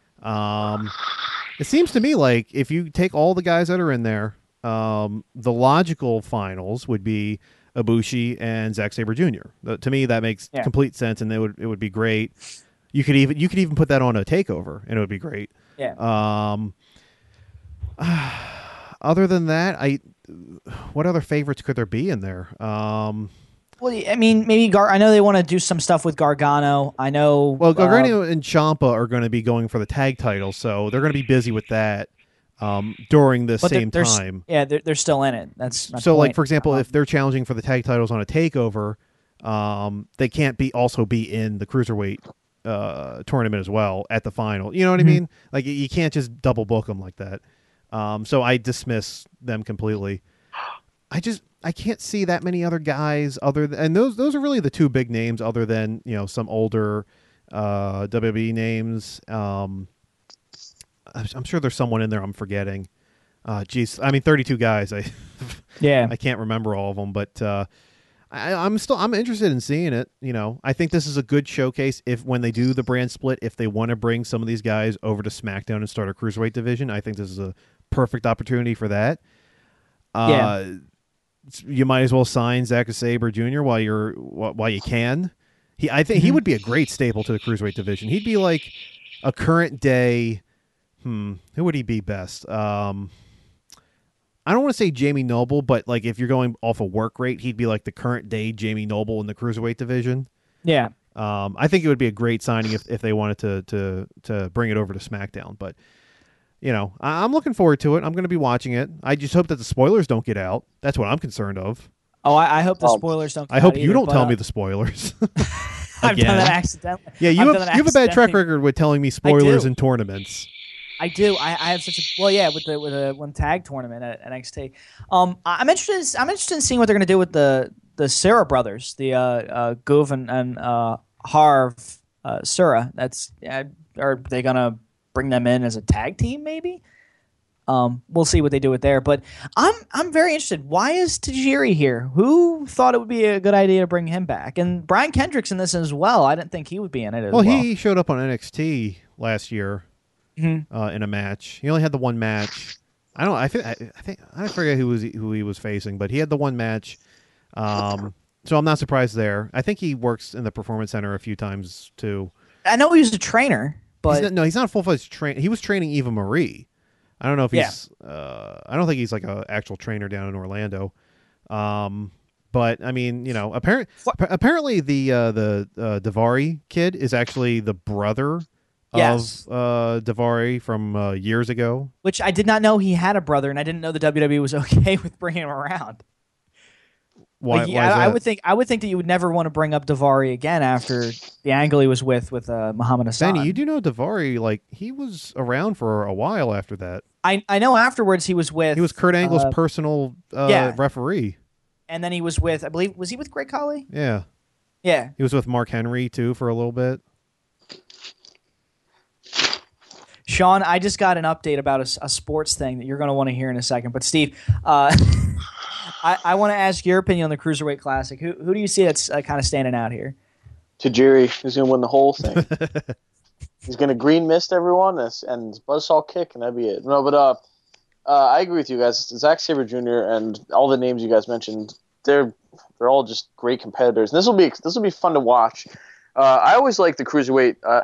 It seems to me like if you take all the guys that are in there, the logical finals would be Ibushi and Zack Sabre Jr. To me, that makes complete sense, and it would be great. You could even put that on a takeover, and it would be great. Yeah. Other than that, what other favorites could there be in there? Well, I mean, maybe I know they want to do some stuff with Gargano. I know. Well, Gargano and Ciampa are going to be going for the tag title, so they're going to be busy with that during the same time. Yeah, they're still in it. That's my so. point. Like, for example, if they're challenging for the tag titles on a takeover, they can't also be in the Cruiserweight tournament as well at the final. You know what I mean? Like you can't just double book them like that. So I dismiss them completely. I can't see that many other guys other than, and those are really the two big names other than, some older WWE names. I'm sure there's someone in there I'm forgetting. Geez, I mean 32 guys. I can't remember all of them, but I'm interested in seeing it. I think this is a good showcase if when they do the brand split, if they want to bring some of these guys over to SmackDown and start a cruiserweight division, I think this is a perfect opportunity for that. You might as well sign Zack Sabre Jr. while you can. I think he would be a great staple to the cruiserweight division. He'd be like a current day. Who would he be best? I don't want to say Jamie Noble, but like if you're going off a work rate, he'd be like the current day Jamie Noble in the cruiserweight division. Yeah. I think it would be a great signing if they wanted to bring it over to SmackDown. But I'm looking forward to it. I'm going to be watching it. I just hope that the spoilers don't get out. That's what I'm concerned of. Oh, I hope the spoilers don't. I hope you don't tell me the spoilers. I've done that accidentally. Yeah, you have a bad track record with telling me spoilers in tournaments. I do. I have such a with the one tag tournament at NXT. I'm interested in seeing what they're going to do with the Sura brothers, the Guv and Harv Sura. Are they going to bring them in as a tag team? Maybe. We'll see what they do with there. But I'm very interested. Why is Tajiri here? Who thought it would be a good idea to bring him back? And Brian Kendrick's in this as well. I didn't think he would be in it as well. Well, he showed up on NXT last year. In a match. He only had the one match. I forget who he was facing, but he had the one match. So I'm not surprised there. I think he works in the Performance Center a few times too. I know he was a trainer, but he's not a full-fledged trainer. He was training Eva Marie. I don't know if he's. I don't think he's like an actual trainer down in Orlando. But I mean, apparently the Daivari kid is actually the brother. Yes. Of Daivari from years ago. Which I did not know he had a brother, and I didn't know the WWE was okay with bringing him around. Why is that? I would think that you would never want to bring up Daivari again after the angle he was with Muhammad Hassan. Benny, you do know Daivari, like, he was around for a while after that. I know afterwards he was Kurt Angle's personal referee. And then he was with, I believe, was he with Great Khali? Yeah. Yeah. He was with Mark Henry, too, for a little bit. Sean, I just got an update about a sports thing that you're going to want to hear in a second. But Steve, I want to ask your opinion on the Cruiserweight Classic. Who do you see that's kind of standing out here? Tajiri is going to win the whole thing. He's going to green mist everyone and buzzsaw kick, and that'd be it. No, but I agree with you guys. Zack Sabre Jr. and all the names you guys mentioned, they're all just great competitors. And this will be fun to watch. I always liked the Cruiserweight.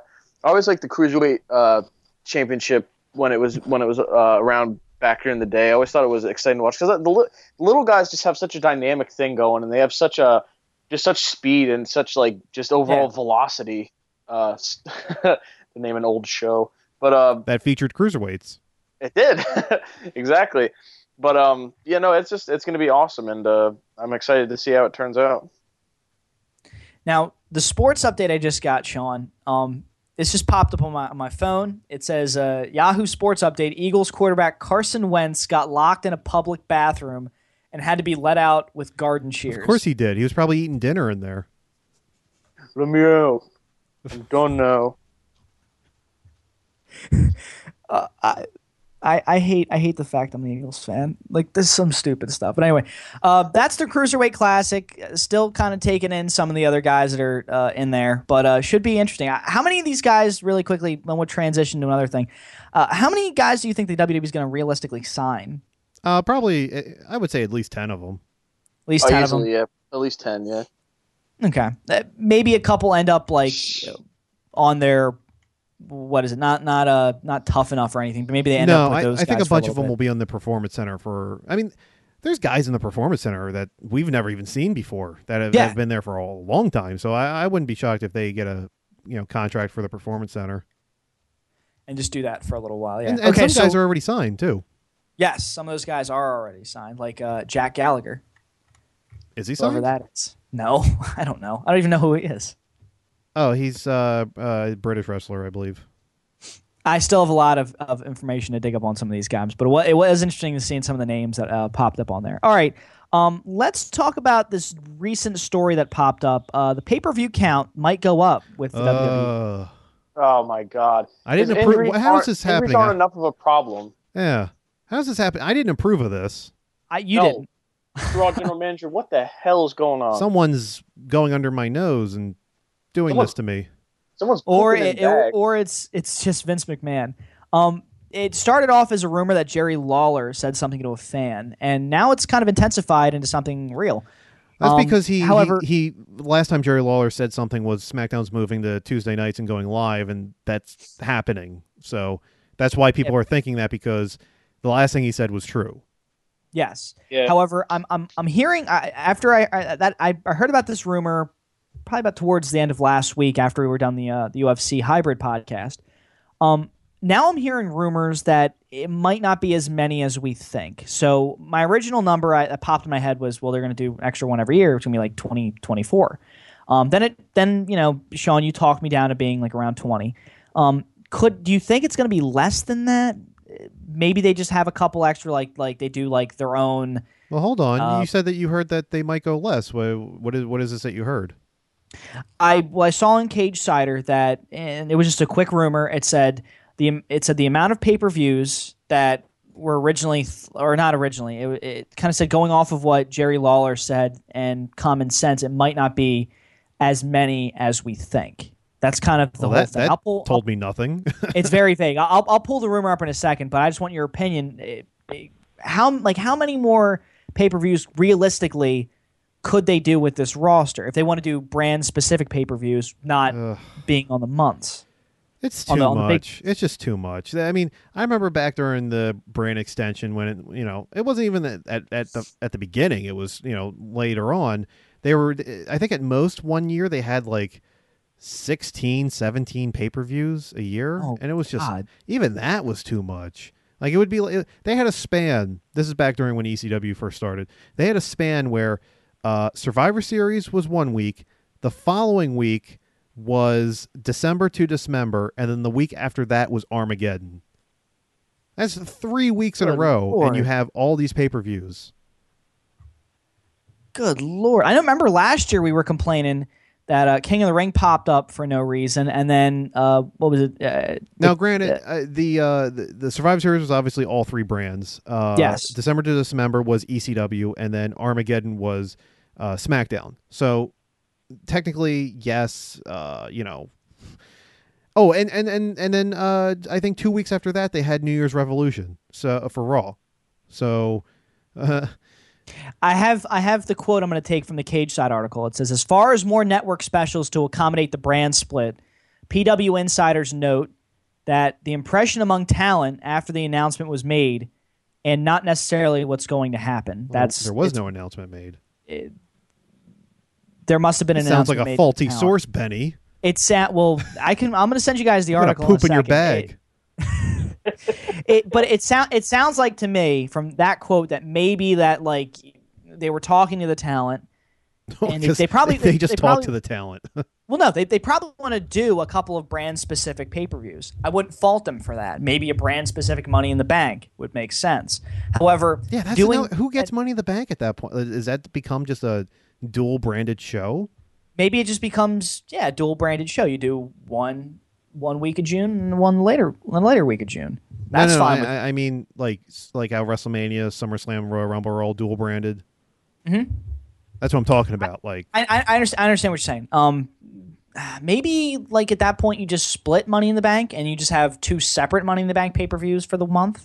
Championship when it was around back here in the day. I always thought it was exciting to watch because the little guys just have such a dynamic thing going, and they have such speed and such like just overall velocity. To name an old show, but that featured cruiserweights. It did exactly, but it's going to be awesome, and I'm excited to see how it turns out. Now, the sports update I just got, Sean. It's just popped up on my phone. It says, Yahoo Sports Update, Eagles quarterback Carson Wentz got locked in a public bathroom and had to be let out with garden shears. Of course he did. He was probably eating dinner in there. Let me out. I'm done now. I hate the fact I'm an Eagles fan. Like, this is some stupid stuff. But anyway, that's the Cruiserweight Classic. Still kind of taking in some of the other guys that are in there, but should be interesting. How many of these guys, really quickly, then we'll transition to another thing. How many guys do you think the WWE is going to realistically sign? Probably, I would say at least 10 of them. At least 10 easily, of them? Yeah, at least 10, yeah. Okay. Maybe a couple end up like on their... What is it? Not tough enough or anything, but maybe they end up with those guys. I think a bunch of them bit. will be on the Performance Center for. I mean, there's guys in the Performance Center that we've never even seen before that have been there for a long time. So I wouldn't be shocked if they get a contract for the Performance Center and just do that for a little while. Yeah, and some guys are already signed too. Yes, some of those guys are already signed, like Jack Gallagher. Is he signed? Whoever that is. No, I don't know. I don't even know who he is. Oh, he's British wrestler, I believe. I still have a lot of information to dig up on some of these guys, but it was interesting to see some of the names that popped up on there. All right, let's talk about this recent story that popped up. The pay-per-view count might go up with the WWE. Oh my God! I didn't His approve. injuries How is aren't- this injuries happening? aren't enough of a problem. Yeah. How does this happen? I didn't approve of this. You No. didn't. Raw general manager, what the hell is going on? Someone's going under my nose and doing Someone- this to me. Someone's Or pooping in bag. it's just Vince McMahon. It started off as a rumor that Jerry Lawler said something to a fan, and now it's kind of intensified into something real. That's because however, he last time Jerry Lawler said something was SmackDown's moving to Tuesday nights and going live, and that's happening. So that's why people are thinking that, because the last thing he said was true. yes. Yeah. However, I'm hearing after I heard about this rumor probably about towards the end of last week after we were done the UFC hybrid podcast. Now I'm hearing rumors that it might not be as many as we think. So my original number that popped in my head was, well, they're going to do an extra one every year. It's going to be like 20, 24. Then Sean, you talked me down to being like around 20. Do you think it's going to be less than that? Maybe they just have a couple extra, like they do like their own. Well, hold on. You said that you heard that they might go less. What is this that you heard? I saw in Cage Cider that, and it was just a quick rumor. It said the amount of pay-per-views that were originally, or not originally, it kind of said, going off of what Jerry Lawler said and common sense, it might not be as many as we think. That's kind of the whole thing. That told me nothing. It's very vague. I'll pull the rumor up in a second, but I just want your opinion. How many more pay-per-views realistically could they do with this roster if they want to do brand-specific pay-per-views, not being on the months? It's too much. It's just too much. I mean, I remember back during the brand extension when it wasn't even at the beginning. It was later on. They were, I think, at most 1 year they had like 16, 17 pay-per-views a year, and it was just even that was too much. Like, it would be they had a span. This is back during when ECW first started. They had a span where Survivor Series was 1 week, the following week was December to Dismember, and then the week after that was Armageddon. That's 3 weeks in a row, and you have all these pay-per-views. Good Lord. I remember last year we were complaining that King of the Ring popped up for no reason, and then what was it? Now, granted, the Survivor Series was obviously all three brands. Yes. December to Dismember was ECW, and then Armageddon was SmackDown. So technically, yes, Oh, and then I think 2 weeks after that they had New Year's Revolution for Raw. So I have the quote I'm going to take from the Cage Side article. It says, as far as more network specials to accommodate the brand split, PW insiders note that the impression among talent after the announcement was made, and not necessarily what's going to happen. There was no announcement made. There must have been an Sounds announcement like made a faulty to talent. source, Benny. I'm going to send you guys the You're gonna article. poop in your second. bag. But it sounds like to me from that quote that maybe that like they were talking to the talent, and they probably talk to the talent. Well, no, they probably want to do a couple of brand specific pay-per-views. I wouldn't fault them for that. Maybe a brand specific Money in the Bank would make sense. However, Yeah, that's who gets Money in the Bank at that point? Is that become just a dual branded show? Maybe it just becomes a dual branded show. You do one week of June and one later week of June. That's fine. I mean, like how WrestleMania, SummerSlam, Royal Rumble are all dual branded. Mm-hmm. That's what I'm talking about. I understand what you're saying. Maybe like at that point you just split Money in the Bank and you just have two separate Money in the Bank pay-per-views for the month.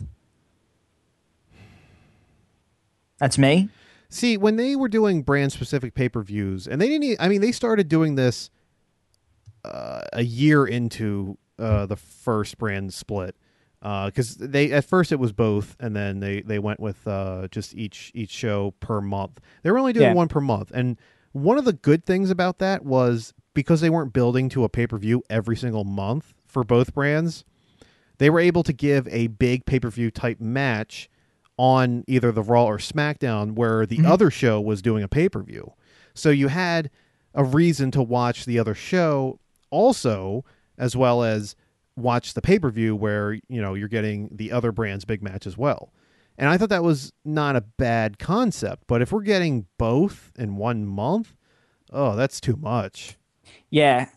That's me. See, when they were doing brand specific pay-per-views, and they didn't. They started doing this a year into the first brand split, because they at first it was both, and then they went with just each show per month. They were only doing one per month, and one of the good things about that was because they weren't building to a pay-per-view every single month for both brands, they were able to give a big pay-per-view type match on either the Raw or SmackDown, where the other show was doing a pay-per-view. So you had a reason to watch the other show also, as well as watch the pay-per-view where, you know, you're getting the other brand's big match as well. And I thought that was not a bad concept, but if we're getting both in 1 month, oh, that's too much. Yeah.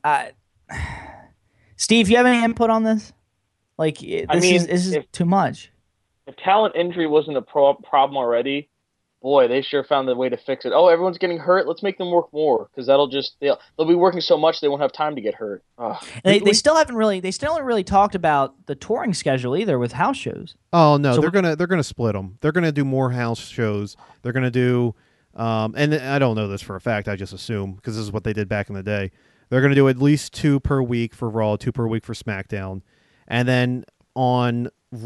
Steve, you have any input on this? Like, this is too much. If talent injury wasn't a problem already, boy, they sure found a way to fix it. Oh, everyone's getting hurt. Let's make them work more, because they'll be working so much they won't have time to get hurt. They still haven't really talked about the touring schedule either with house shows. Oh no, So they're gonna split them. They're gonna do more house shows. They're gonna do, and I don't know this for a fact. I just assume because this is what they did back in the day. They're gonna do at least 2 per week for Raw, 2 per week for SmackDown, and then on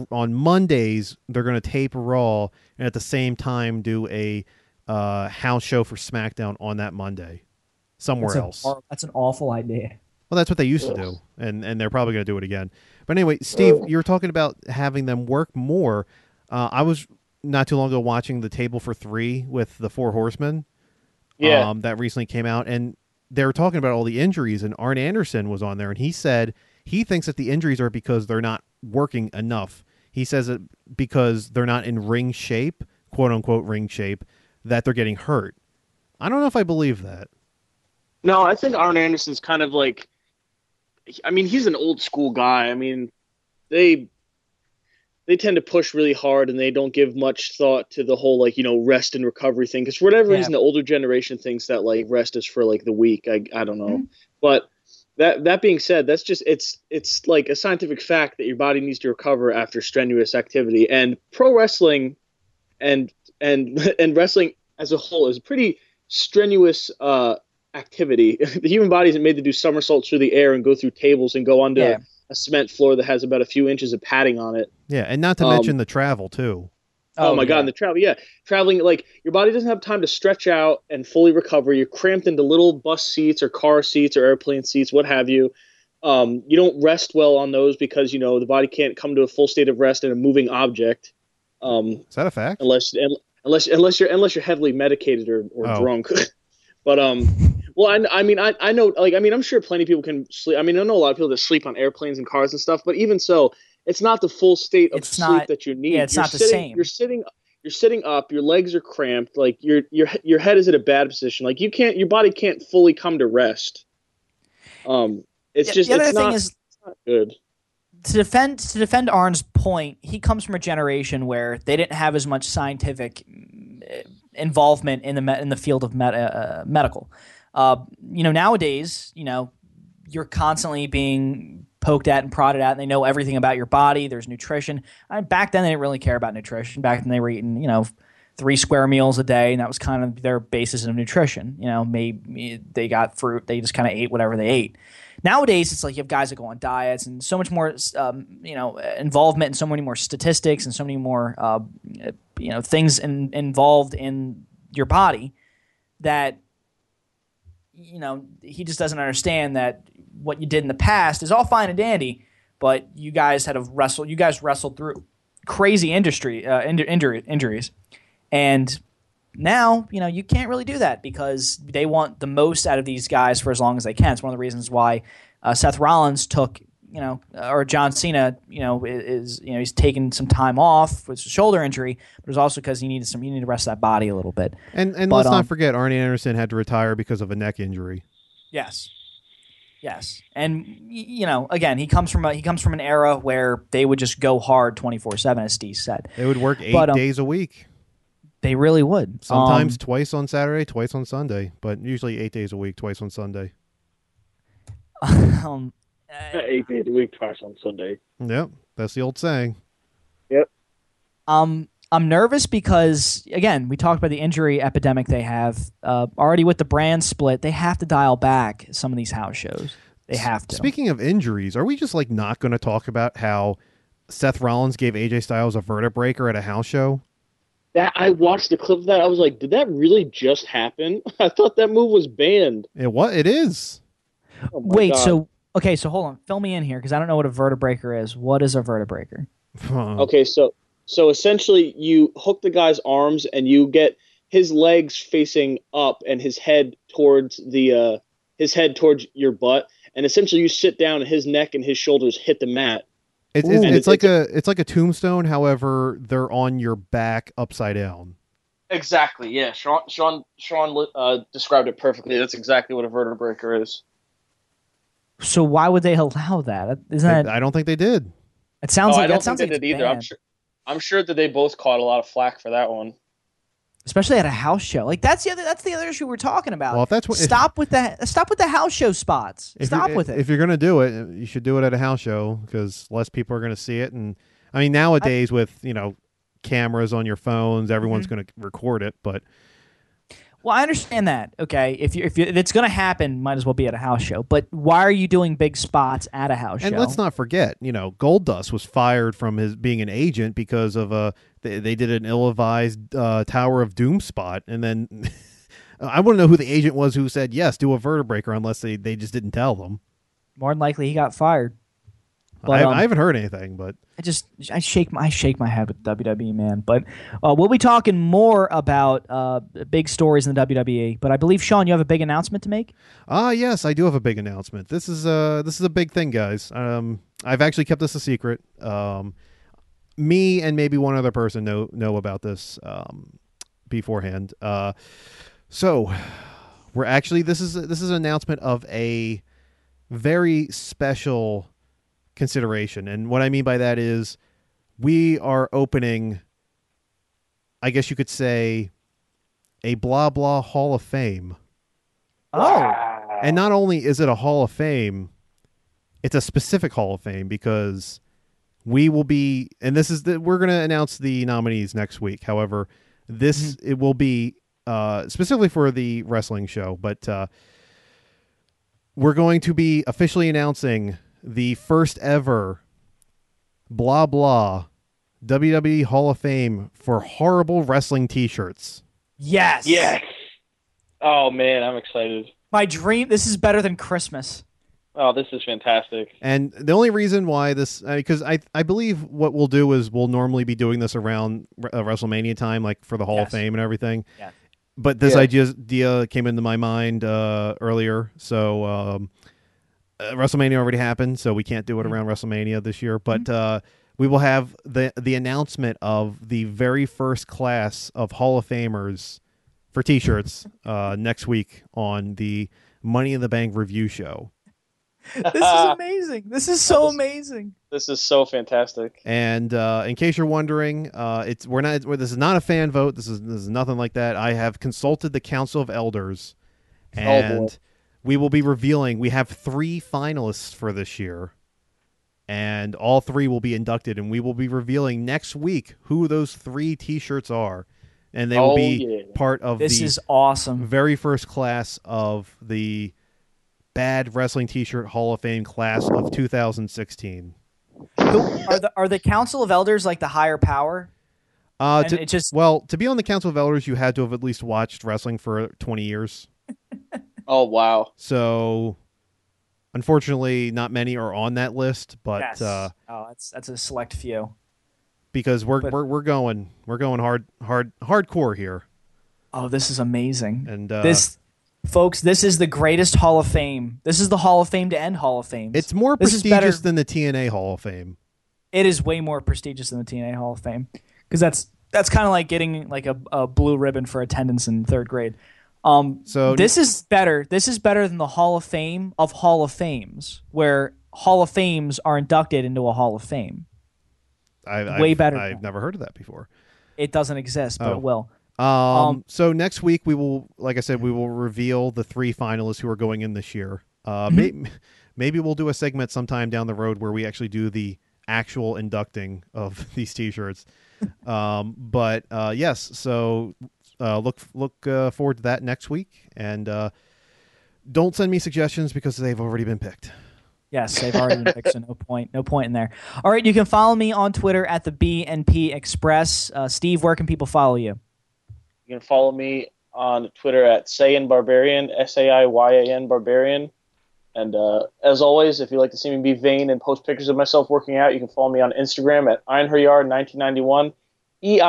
Mondays they're gonna tape Raw and at the same time do a house show for SmackDown on that Monday somewhere else. That's an awful idea. Well, that's what they used to do, and they're probably going to do it again. But anyway, Steve, you were talking about having them work more. I was not too long ago watching the Table for Three with the Four Horsemen. Yeah. That recently came out, and they were talking about all the injuries, and Arn Anderson was on there, and he said he thinks that the injuries are because they're not working enough. He says it because they're not in ring shape, quote unquote ring shape, that they're getting hurt. I don't know if I believe that. No, I think Arn Anderson's kind of like, I mean, he's an old school guy. I mean, they tend to push really hard and they don't give much thought to the whole, like, you know, rest and recovery thing. Because for whatever reason, the older generation thinks that, like, rest is for, like, the weak. I don't know. Mm-hmm. But that being said, that's just, it's like a scientific fact that your body needs to recover after strenuous activity. And pro wrestling and wrestling as a whole is a pretty strenuous activity. The human body isn't made to do somersaults through the air and go through tables and go onto a cement floor that has about a few inches of padding on it. Yeah, and not to mention the travel too. Oh my God, and the travel, traveling, like, your body doesn't have time to stretch out and fully recover. You're cramped into little bus seats or car seats or airplane seats, what have you. You don't rest well on those because, you know, the body can't come to a full state of rest in a moving object. Is that a fact? Unless you're heavily medicated or drunk. But well, I mean, I know, like, I mean, I'm sure plenty of people can sleep. I mean, I know a lot of people that sleep on airplanes and cars and stuff, but even so, it's not the full state of sleep that you need. Yeah, it's not the same. You're sitting up, your legs are cramped, like your head is in a bad position. Like your body can't fully come to rest. It's not good. To defend Arn's point, he comes from a generation where they didn't have as much scientific involvement in the field of medical. You know, nowadays, you know, you're constantly being poked at and prodded at, and they know everything about your body. There's nutrition. Back then, they didn't really care about nutrition. Back then, they were eating, you know, 3 square meals a day, and that was kind of their basis of nutrition. You know, maybe they got fruit. They just kind of ate whatever they ate. Nowadays, it's like you have guys that go on diets and so much more, you know, involvement and so many more statistics and so many more, you know, things involved in your body that, you know, he just doesn't understand that what you did in the past is all fine and dandy, but you guys wrestled through crazy injuries. And now, you know, you can't really do that because they want the most out of these guys for as long as they can. It's one of the reasons why Seth Rollins took, you know, or John Cena, you know, he's taken some time off with a shoulder injury, but it's also because he needed to rest that body a little bit. And let's not forget, Arn Anderson had to retire because of a neck injury. Yes. And, you know, again, he comes from an era where they would just go hard 24/7, as Steve said. They would work 8 days a week. They really would. Sometimes twice on Saturday, twice on Sunday, but usually 8 days a week, twice on Sunday. 8 days a week, twice on Sunday. Yep, that's the old saying. Yep. I'm nervous because, again, we talked about the injury epidemic they have. Already with the brand split, they have to dial back some of these house shows. They have to. Speaking of injuries, are we just like not going to talk about how Seth Rollins gave AJ Styles a vertebreaker at a house show? That I watched the clip of that. I was like, did that really just happen? I thought that move was banned. It is. Oh Wait, God. So hold on. Fill me in here because I don't know what a vertebreaker is. What is a vertebreaker? Okay, so essentially you hook the guy's arms and you get his legs facing up and his head towards the his head towards your butt, and essentially you sit down and his neck and his shoulders hit the mat. It's like a tombstone. However, they're on your back upside down. Exactly. Yeah. Sean described it perfectly. That's exactly what a vertebreaker is. So why would they allow that? Isn't that? I don't think they did. It sounds like I don't that sounds think like they did it's either. banned. I'm sure that they both caught a lot of flack for that one. Especially at a house show. Like that's the other issue we're talking about. Well, if that's what stop with the house show spots. Stop with it. If you're gonna do it, you should do it at a house show because less people are gonna see it. And I mean, nowadays with cameras on your phones, everyone's gonna record it. But well, I understand that. Okay, if it's going to happen, might as well be at a house show. But why are you doing big spots at a house show? And let's not forget, Goldust was fired from his being an agent because of they did an ill-advised Tower of Doom spot, and then I want to know who the agent was who said yes, do a vertebreaker, unless they just didn't tell them. More than likely, he got fired. But, I haven't heard anything, but I shake my head with WWE, man. But we'll be talking more about big stories in the WWE. But I believe, Sean, you have a big announcement to make. Yes, I do have a big announcement. This is a big thing, guys. I've actually kept this a secret. Me and maybe one other person know about this beforehand. So we're actually this is an announcement of a very special consideration, and what I mean by that is we are opening, I guess you could say, a blah blah Hall of Fame. Oh, and not only is it a Hall of Fame, it's a specific Hall of Fame because we will be, and we're going to announce the nominees next week. However, it will be specifically for the wrestling show, but we're going to be officially announcing the first ever blah blah WWE Hall of Fame for horrible wrestling t-shirts. yes. Oh man, I'm excited. My dream. This is better than Christmas. Oh, this is fantastic. And the only reason why this, because I believe what we'll do is we'll normally be doing this around WrestleMania time, like for the Hall of Fame and everything. Yeah. But this idea came into my mind earlier, so WrestleMania already happened, so we can't do it around WrestleMania this year. But we will have the announcement of the very first class of Hall of Famers for T-shirts next week on the Money in the Bank review show. This is amazing. This is so amazing. This is so fantastic. And in case you're wondering, this is not a fan vote. This is nothing like that. I have consulted the Council of Elders, and we will be revealing. We have 3 finalists for this year, and all 3 will be inducted. And we will be revealing next week who those 3 T-shirts are, and they will be part of This is awesome. very first class of the Bad Wrestling T-shirt Hall of Fame class of 2016. Are the Council of Elders like the higher power? To be on the Council of Elders, you had to have at least watched wrestling for 20 years. Oh wow! So, unfortunately, not many are on that list. But yes. That's a select few. Because we're going hardcore here. Oh, this is amazing. And folks, this is the greatest Hall of Fame. This is the Hall of Fame to end Hall of Fames. It's more prestigious than the TNA Hall of Fame. It is way more prestigious than the TNA Hall of Fame because that's kind of like getting like a blue ribbon for attendance in 3rd grade. So this is better. This is better than the Hall of Fame of Hall of Fames, where Hall of Fames are inducted into a Hall of Fame. Way better. I've never heard of that before. It doesn't exist, but it will. So next week we will, like I said, we will reveal the 3 finalists who are going in this year. Maybe we'll do a segment sometime down the road where we actually do the actual inducting of these T-shirts. But yes, so look forward to that next week, and don't send me suggestions because they've already been picked. Yes, they've already been picked, so no point in there. All right, you can follow me on Twitter at the BNP Express. Steve, where can people follow you? You can follow me on Twitter at Saiyan Barbarian, SAIYAN Barbarian. And as always, if you'd like to see me be vain and post pictures of myself working out, you can follow me on Instagram at Einherjar1991,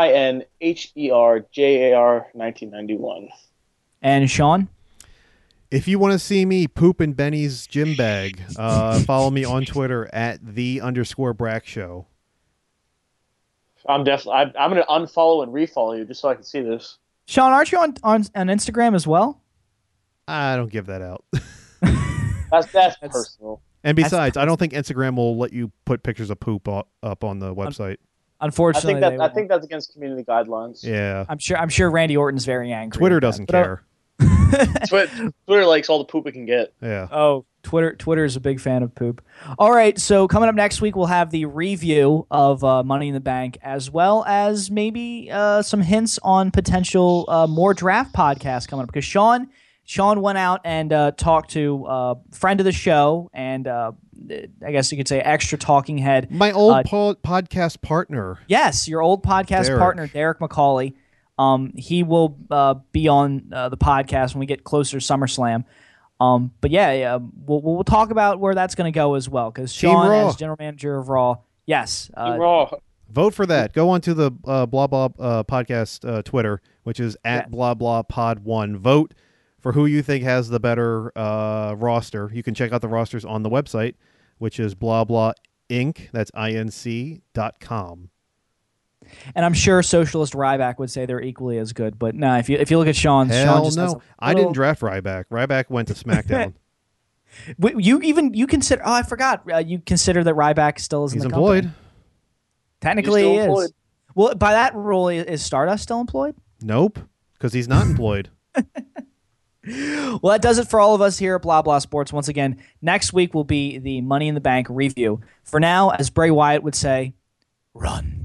EINHERJAR1991. And Sean? If you want to see me poop in Benny's gym bag, follow me on Twitter at @the_Brack Show. I'm definitely. I'm going to unfollow and refollow you just so I can see this. Sean, aren't you on Instagram as well? I don't give that out. That's personal. And besides, I don't think Instagram will let you put pictures of poop up on the website. Unfortunately, I think that's against community guidelines. Yeah. I'm sure Randy Orton's very angry. Twitter at that, doesn't but, care. Twitter likes all the poop it can get. Yeah. Oh, Twitter is a big fan of poop. All right, so coming up next week, we'll have the review of Money in the Bank, as well as maybe some hints on potential more draft podcasts coming up. Because Sean went out and talked to a friend of the show, and I guess you could say extra talking head. My old podcast partner. Yes, your old podcast partner, Derek McCauley. He will be on the podcast when we get closer to SummerSlam. But yeah, we'll talk about where that's going to go as well. Because Sean, as general manager of Raw, yes, Raw. Vote for that. Go onto the blah blah podcast Twitter, which is at blah blah pod1. Vote for who you think has the better roster. You can check out the rosters on the website, which is blah blah inc. That's inc.com. And I'm sure Socialist Ryback would say they're equally as good. But no, if you look at Sean's, Hell Sean just has no. I didn't draft Ryback. Ryback went to SmackDown. You consider? Oh, I forgot. You consider that Ryback still is in He's the employed. company? Technically, he is. employed. Well, by that rule, is Stardust still employed? Nope, because he's not employed. Well, that does it for all of us here at Blah Blah Sports. Once again, next week will be the Money in the Bank review. For now, as Bray Wyatt would say, run.